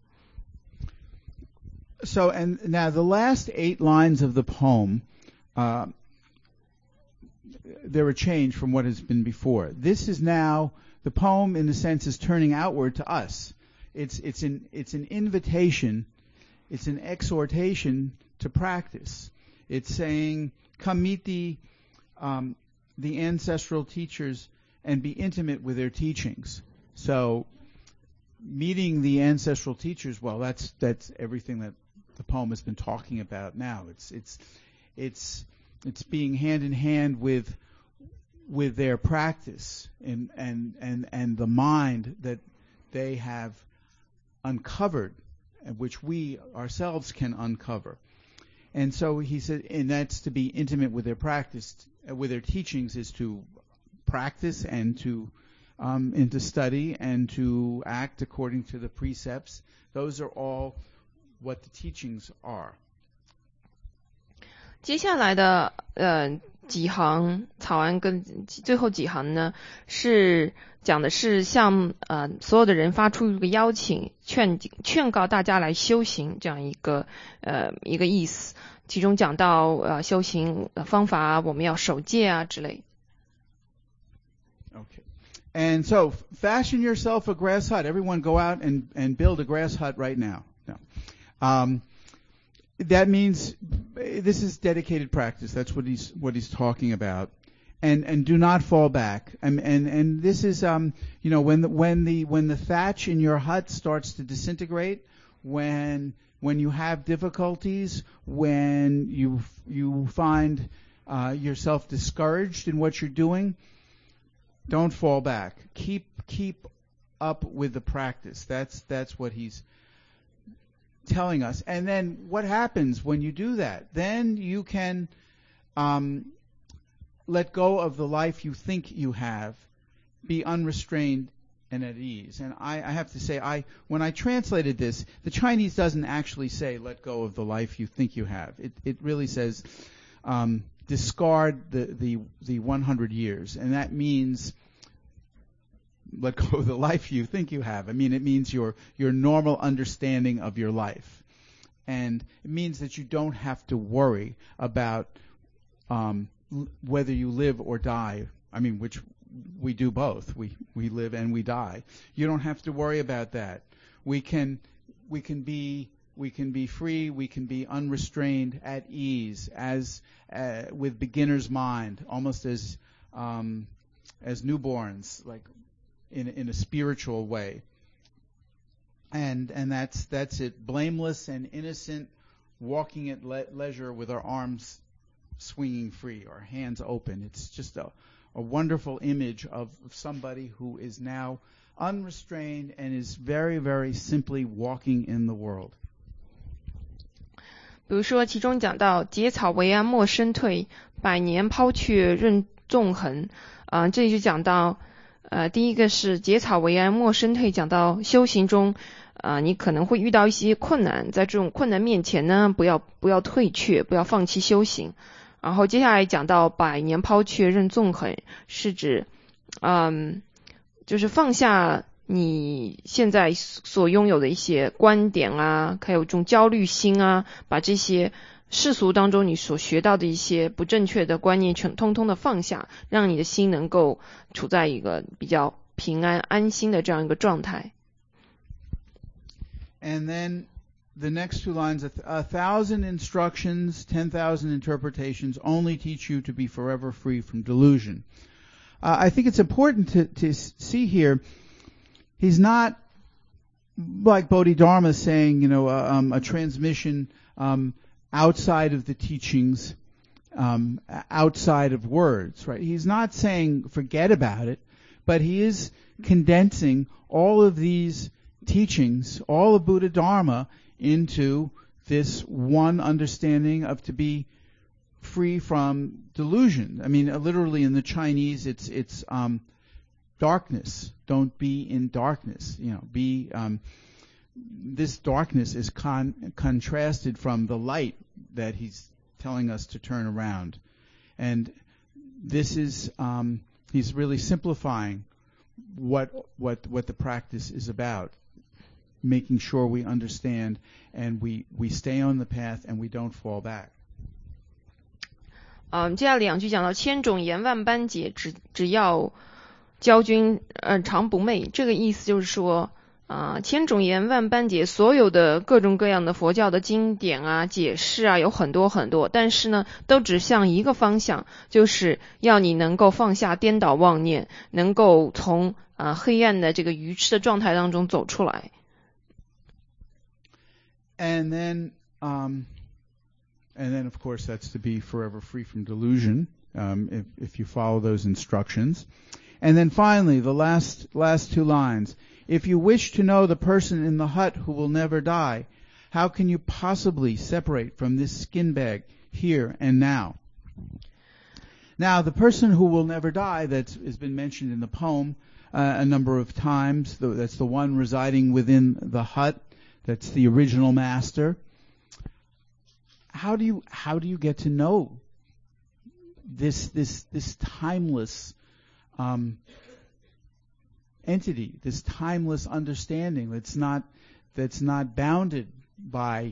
So, and now the last eight lines of the poem, uh, they're a change from what has been before. This is now, the poem in a sense is turning outward to us. It's, it's an, it's an invitation, it's an exhortation to practice. It's saying, come meet the, um, the ancestral teachers and be intimate with their teachings. So, meeting the ancestral teachers, well, that's that's everything that the poem has been talking about now. It's it's it's it's being hand in hand with with their practice and and and and the mind that they have uncovered, which we ourselves can uncover. And so he said, and that's to be intimate with their practice, uh, with their teachings, is to practice and to um, and to study and to act according to the precepts. Those are all what the teachings are. 接下来的呃几行草案跟最后几行呢，是讲的是向呃所有的人发出一个邀请，劝劝告大家来修行这样一个呃一个意思。其中讲到呃修行方法啊，我们要守戒啊之类。 Okay. And so, fashion yourself a grass hut. Everyone go out and, and build a grass hut right now. No. Um, that means this is dedicated practice. That's what he's what he's talking about. And and do not fall back. And and, and this is um you know when the, when the when the thatch in your hut starts to disintegrate, when when you have difficulties, when you you find uh, yourself discouraged in what you're doing, don't fall back. Keep keep up with the practice. That's that's what he's telling us. And then what happens when you do that? Then you can um, let go of the life you think you have, be unrestrained and at ease. And I, I have to say, I when I translated this, the Chinese doesn't actually say let go of the life you think you have. It it really says um, discard the, the the one hundred years, and that means let go of the life you think you have. I mean, it means your your normal understanding of your life, and it means that you don't have to worry about um, l- whether you live or die. I mean, which we do both. We we live and we die. You don't have to worry about that. We can we can be we can be free. We can be unrestrained, at ease, as uh, with beginner's mind, almost as um, as newborns, like. In, in a spiritual way, and and that's that's it. Blameless and innocent, walking at le- leisure with our arms swinging free, our hands open. It's just a, a wonderful image of, of somebody who is now unrestrained and is very very simply walking in the world. 比如说，其中讲到结草为安莫身退，百年抛却任纵横。啊、呃，这里就讲到。呃，第一个是结草为安莫身退，讲到修行中，呃，你可能会遇到一些困难，在这种困难面前呢，不要不要退却，不要放弃修行。然后接下来讲到百年抛却任纵横，是指，嗯，就是放下你现在所拥有的一些观点啊，还有这种焦虑心啊，把这些世俗当中你所学到的一些不正确的观念全通通的放下，让你的心能够处在一个比较平安安心的这样一个状态。 And then the next two lines, a, th- a thousand instructions, ten thousand interpretations only teach you to be forever free from delusion. Uh, I think it's important to, to see here, he's not like Bodhidharma saying, you know, uh, um, a transmission um, outside of the teachings, um, outside of words, right? He's not saying forget about it, but he is condensing all of these teachings, all of Buddha Dharma, into this one understanding of to be free from delusion. I mean, uh, literally in the Chinese, it's it's um, darkness. Don't be in darkness. You know, be. Um, this darkness is con- contrasted from the light that he's telling us to turn around, and this is um, he's really simplifying what what what the practice is about, making sure we understand and we we stay on the path and we don't fall back. 嗯，接下来两句讲到千种言万般解，只只要教君呃常不昧。这个意思就是说。啊、呃，千种言万般解，所有的各种各样的佛教的经典啊、解释啊，有很多很多，但是呢，都指向一个方向，就是要你能够放下颠倒妄念，能够从啊、呃、黑暗的这个愚痴的状态当中走出来。 And then, um, and then of course that's to be forever free from delusion, um, if if you follow those instructions. And then finally, the last last two lines. If you wish to know the person in the hut who will never die, How can you possibly separate from this skin bag here and now? Now, the person who will never die, that has been mentioned in the poem uh, a number of times, that's the one residing within the hut, that's the original master. How do you how do you get to know this this this timeless um, entity, this timeless understanding that's not that's not bounded by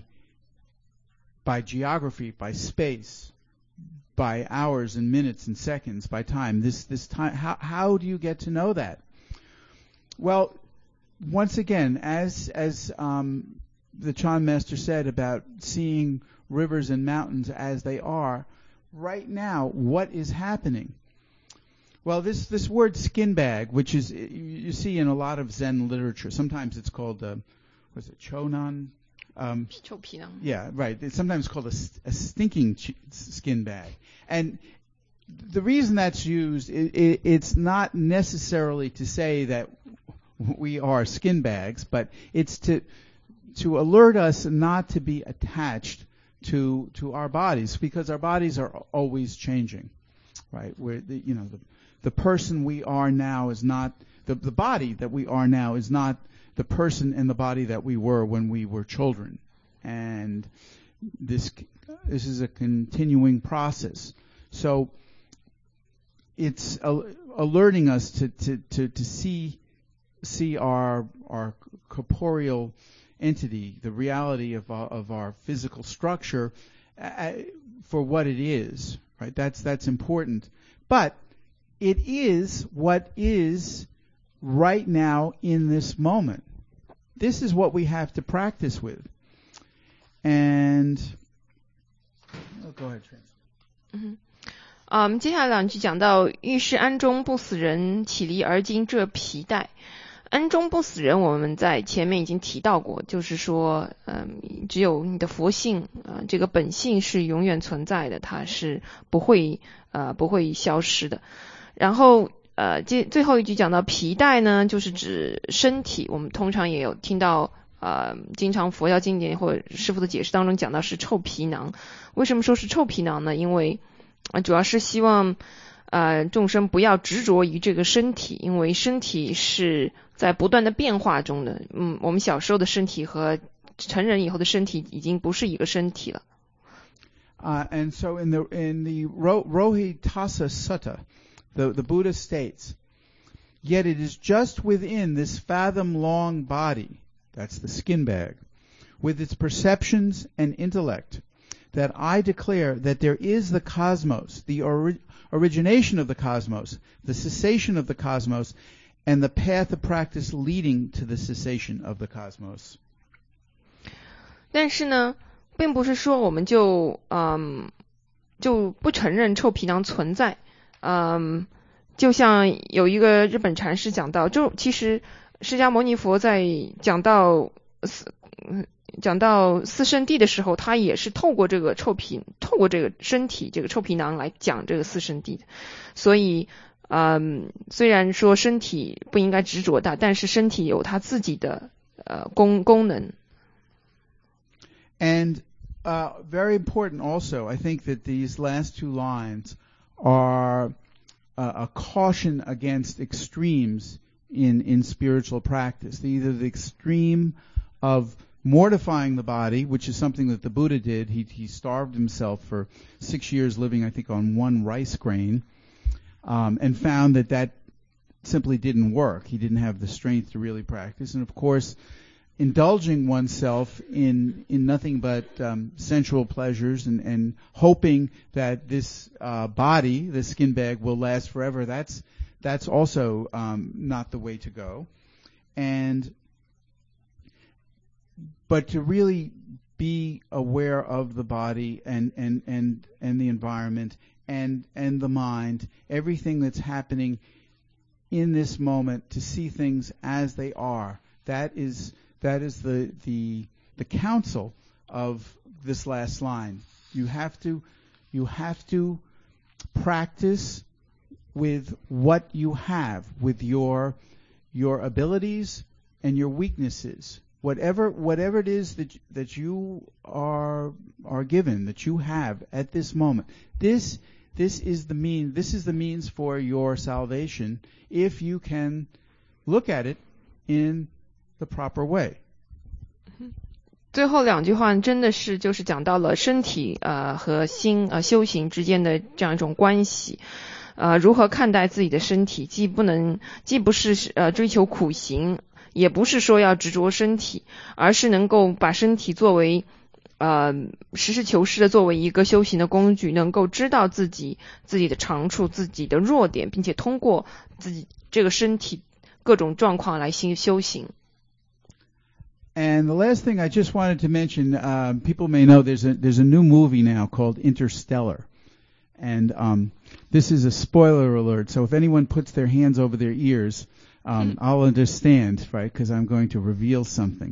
by geography, by space, by hours and minutes and seconds, by time? This this time, how how do you get to know that? Well, once again, as as um, the Chan Master said about seeing rivers and mountains as they are, right now, what is happening? Well, this this word skin bag, which is you, you see in a lot of Zen literature, sometimes it's called uh, what's it, chonan? Um, yeah, right. It's sometimes called a, a stinking ch- skin bag, and the reason that's used, it, it, it's not necessarily to say that we are skin bags, but it's to to alert us not to be attached to to our bodies, because our bodies are always changing, right? We're the, you know the the person we are now is not the the body that we are now is not the person and the body that we were when we were children, and this this is a continuing process. So it's al- alerting us to, to, to, to see see our our corporeal entity, the reality of our, of our physical structure, uh, for what it is. Right? That's that's important. But it is what is right now in this moment. This is what we have to practice with. And oh, go ahead, Trans. 嗯，啊，我们接下来两句讲到遇是安中不死人，岂离而今这皮带。安中不死人，我们在前面已经提到过，就是说，嗯，只有你的佛性，呃，这个本性是永远存在的，它是不会，呃，不会消失的。然后，呃，最最后一句讲到皮带呢，就是指身体，我们通常也有听到。呃，经常佛教经典或者师父的解释当中讲到是臭皮囊。为什么说是臭皮囊呢？因为、呃、主要是希望呃众生不要执着于这个身体，因为身体是在不断的变化中的。嗯，我们小时候的身体和成人以后的身体已经不是一个身体了。 Uh, and so in the in the Ro- Rohitassa Sutta, the the Buddha states, yet it is just within this fathom-long body, that's the skin bag, with its perceptions and intellect, that I declare that there is the cosmos, the ori- origination of the cosmos, the cessation of the cosmos, and the path of practice leading to the cessation of the cosmos. 但是呢，并不是说我们就嗯就不承认臭皮囊存在。嗯，就像有一个日本禅师讲到，就其实释迦牟尼佛在讲到四讲到四圣谛的时候，他也是透过这个臭皮，透过这个身体这个臭皮囊来讲这个四圣谛的。所以，嗯，虽然说身体不应该执着它，但是身体有它自己的呃功功能。 And uh, very important also, I think that these last two lines are uh, a caution against extremes in in spiritual practice. Either the extreme of mortifying the body, which is something that the Buddha did. He he starved himself for six years living, I think, on one rice grain, um, and found that that simply didn't work. He didn't have the strength to really practice. And of course, indulging oneself in in nothing but um, sensual pleasures and, and hoping that this uh, body, this skin bag, will last forever, that's That's also um, not the way to go. And but to really be aware of the body and, and, and, and the environment and, and the mind, everything that's happening in this moment, to see things as they are. That is that is the the the counsel of this last line. You have to you have to practice with what you have, with your your abilities and your weaknesses. whatever whatever it is that that you are are given, that you have at this moment, this this is the mean this is the means for your salvation if you can look at it in the proper way. 最后两句话真的是就是讲到了身体呃和心呃修行之间的这样一种关系，呃如何看待自己的身体，既不能既不是呃追求苦行，也不是说要执着身体，而是能够把身体作为呃实事求是的作为一个修行的工具，能够知道自己自己的长处，自己的弱点，并且通过自己这个身体各种状况来修行。 And the last thing I just wanted to mention, uh, people may know there's a there's a new movie now called Interstellar, and um, this is a spoiler alert. So if anyone puts their hands over their ears, um, I'll understand, right? Because I'm going to reveal something.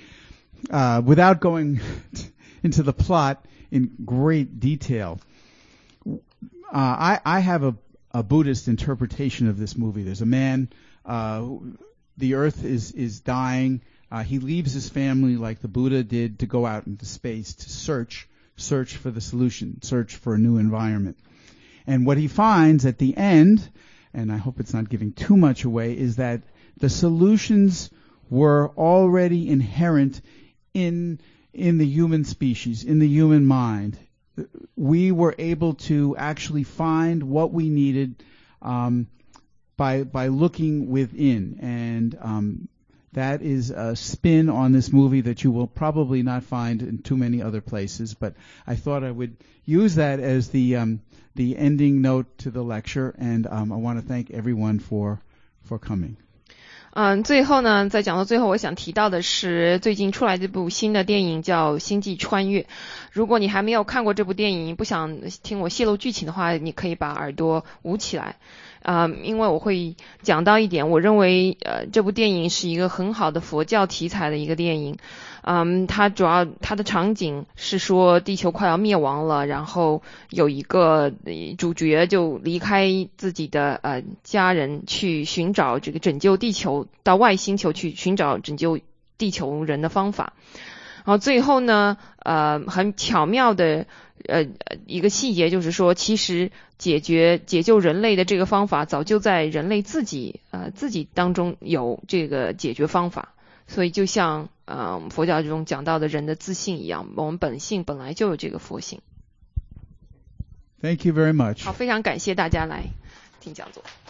Uh, without going into the plot in great detail, uh, I I have a a Buddhist interpretation of this movie. There's a man, uh, the earth is is dying. Uh, he leaves his family like the Buddha did to go out into space to search, search for the solution, search for a new environment. And what he finds at the end, and I hope it's not giving too much away, is that the solutions were already inherent in in the human species, in the human mind. We were able to actually find what we needed um, by by looking within, and um, that is a spin on this movie that you will probably not find in too many other places, but I thought I would use that as the um, the ending note to the lecture, and um, I want to thank everyone for for coming. 嗯，最后呢，在讲到最后，我想提到的是最近出来这部新的电影叫《星际穿越》。如果你还没有看过这部电影，不想听我泄露剧情的话，你可以把耳朵捂起来。呃，因为我会讲到一点，我认为呃这部电影是一个很好的佛教题材的一个电影。嗯，它主要它的场景是说地球快要灭亡了，然后有一个主角就离开自己的呃家人去寻找这个拯救地球，到外星球去寻找拯救地球人的方法。然后最后呢，呃，很巧妙的呃一个细节就是说，其实解决解救人类的这个方法，早就在人类自己呃自己当中有这个解决方法。所以就像呃佛教中讲到的人的自信一样，我们本性本来就有这个佛性。 Thank you very much. 好，非常感谢大家来听讲座。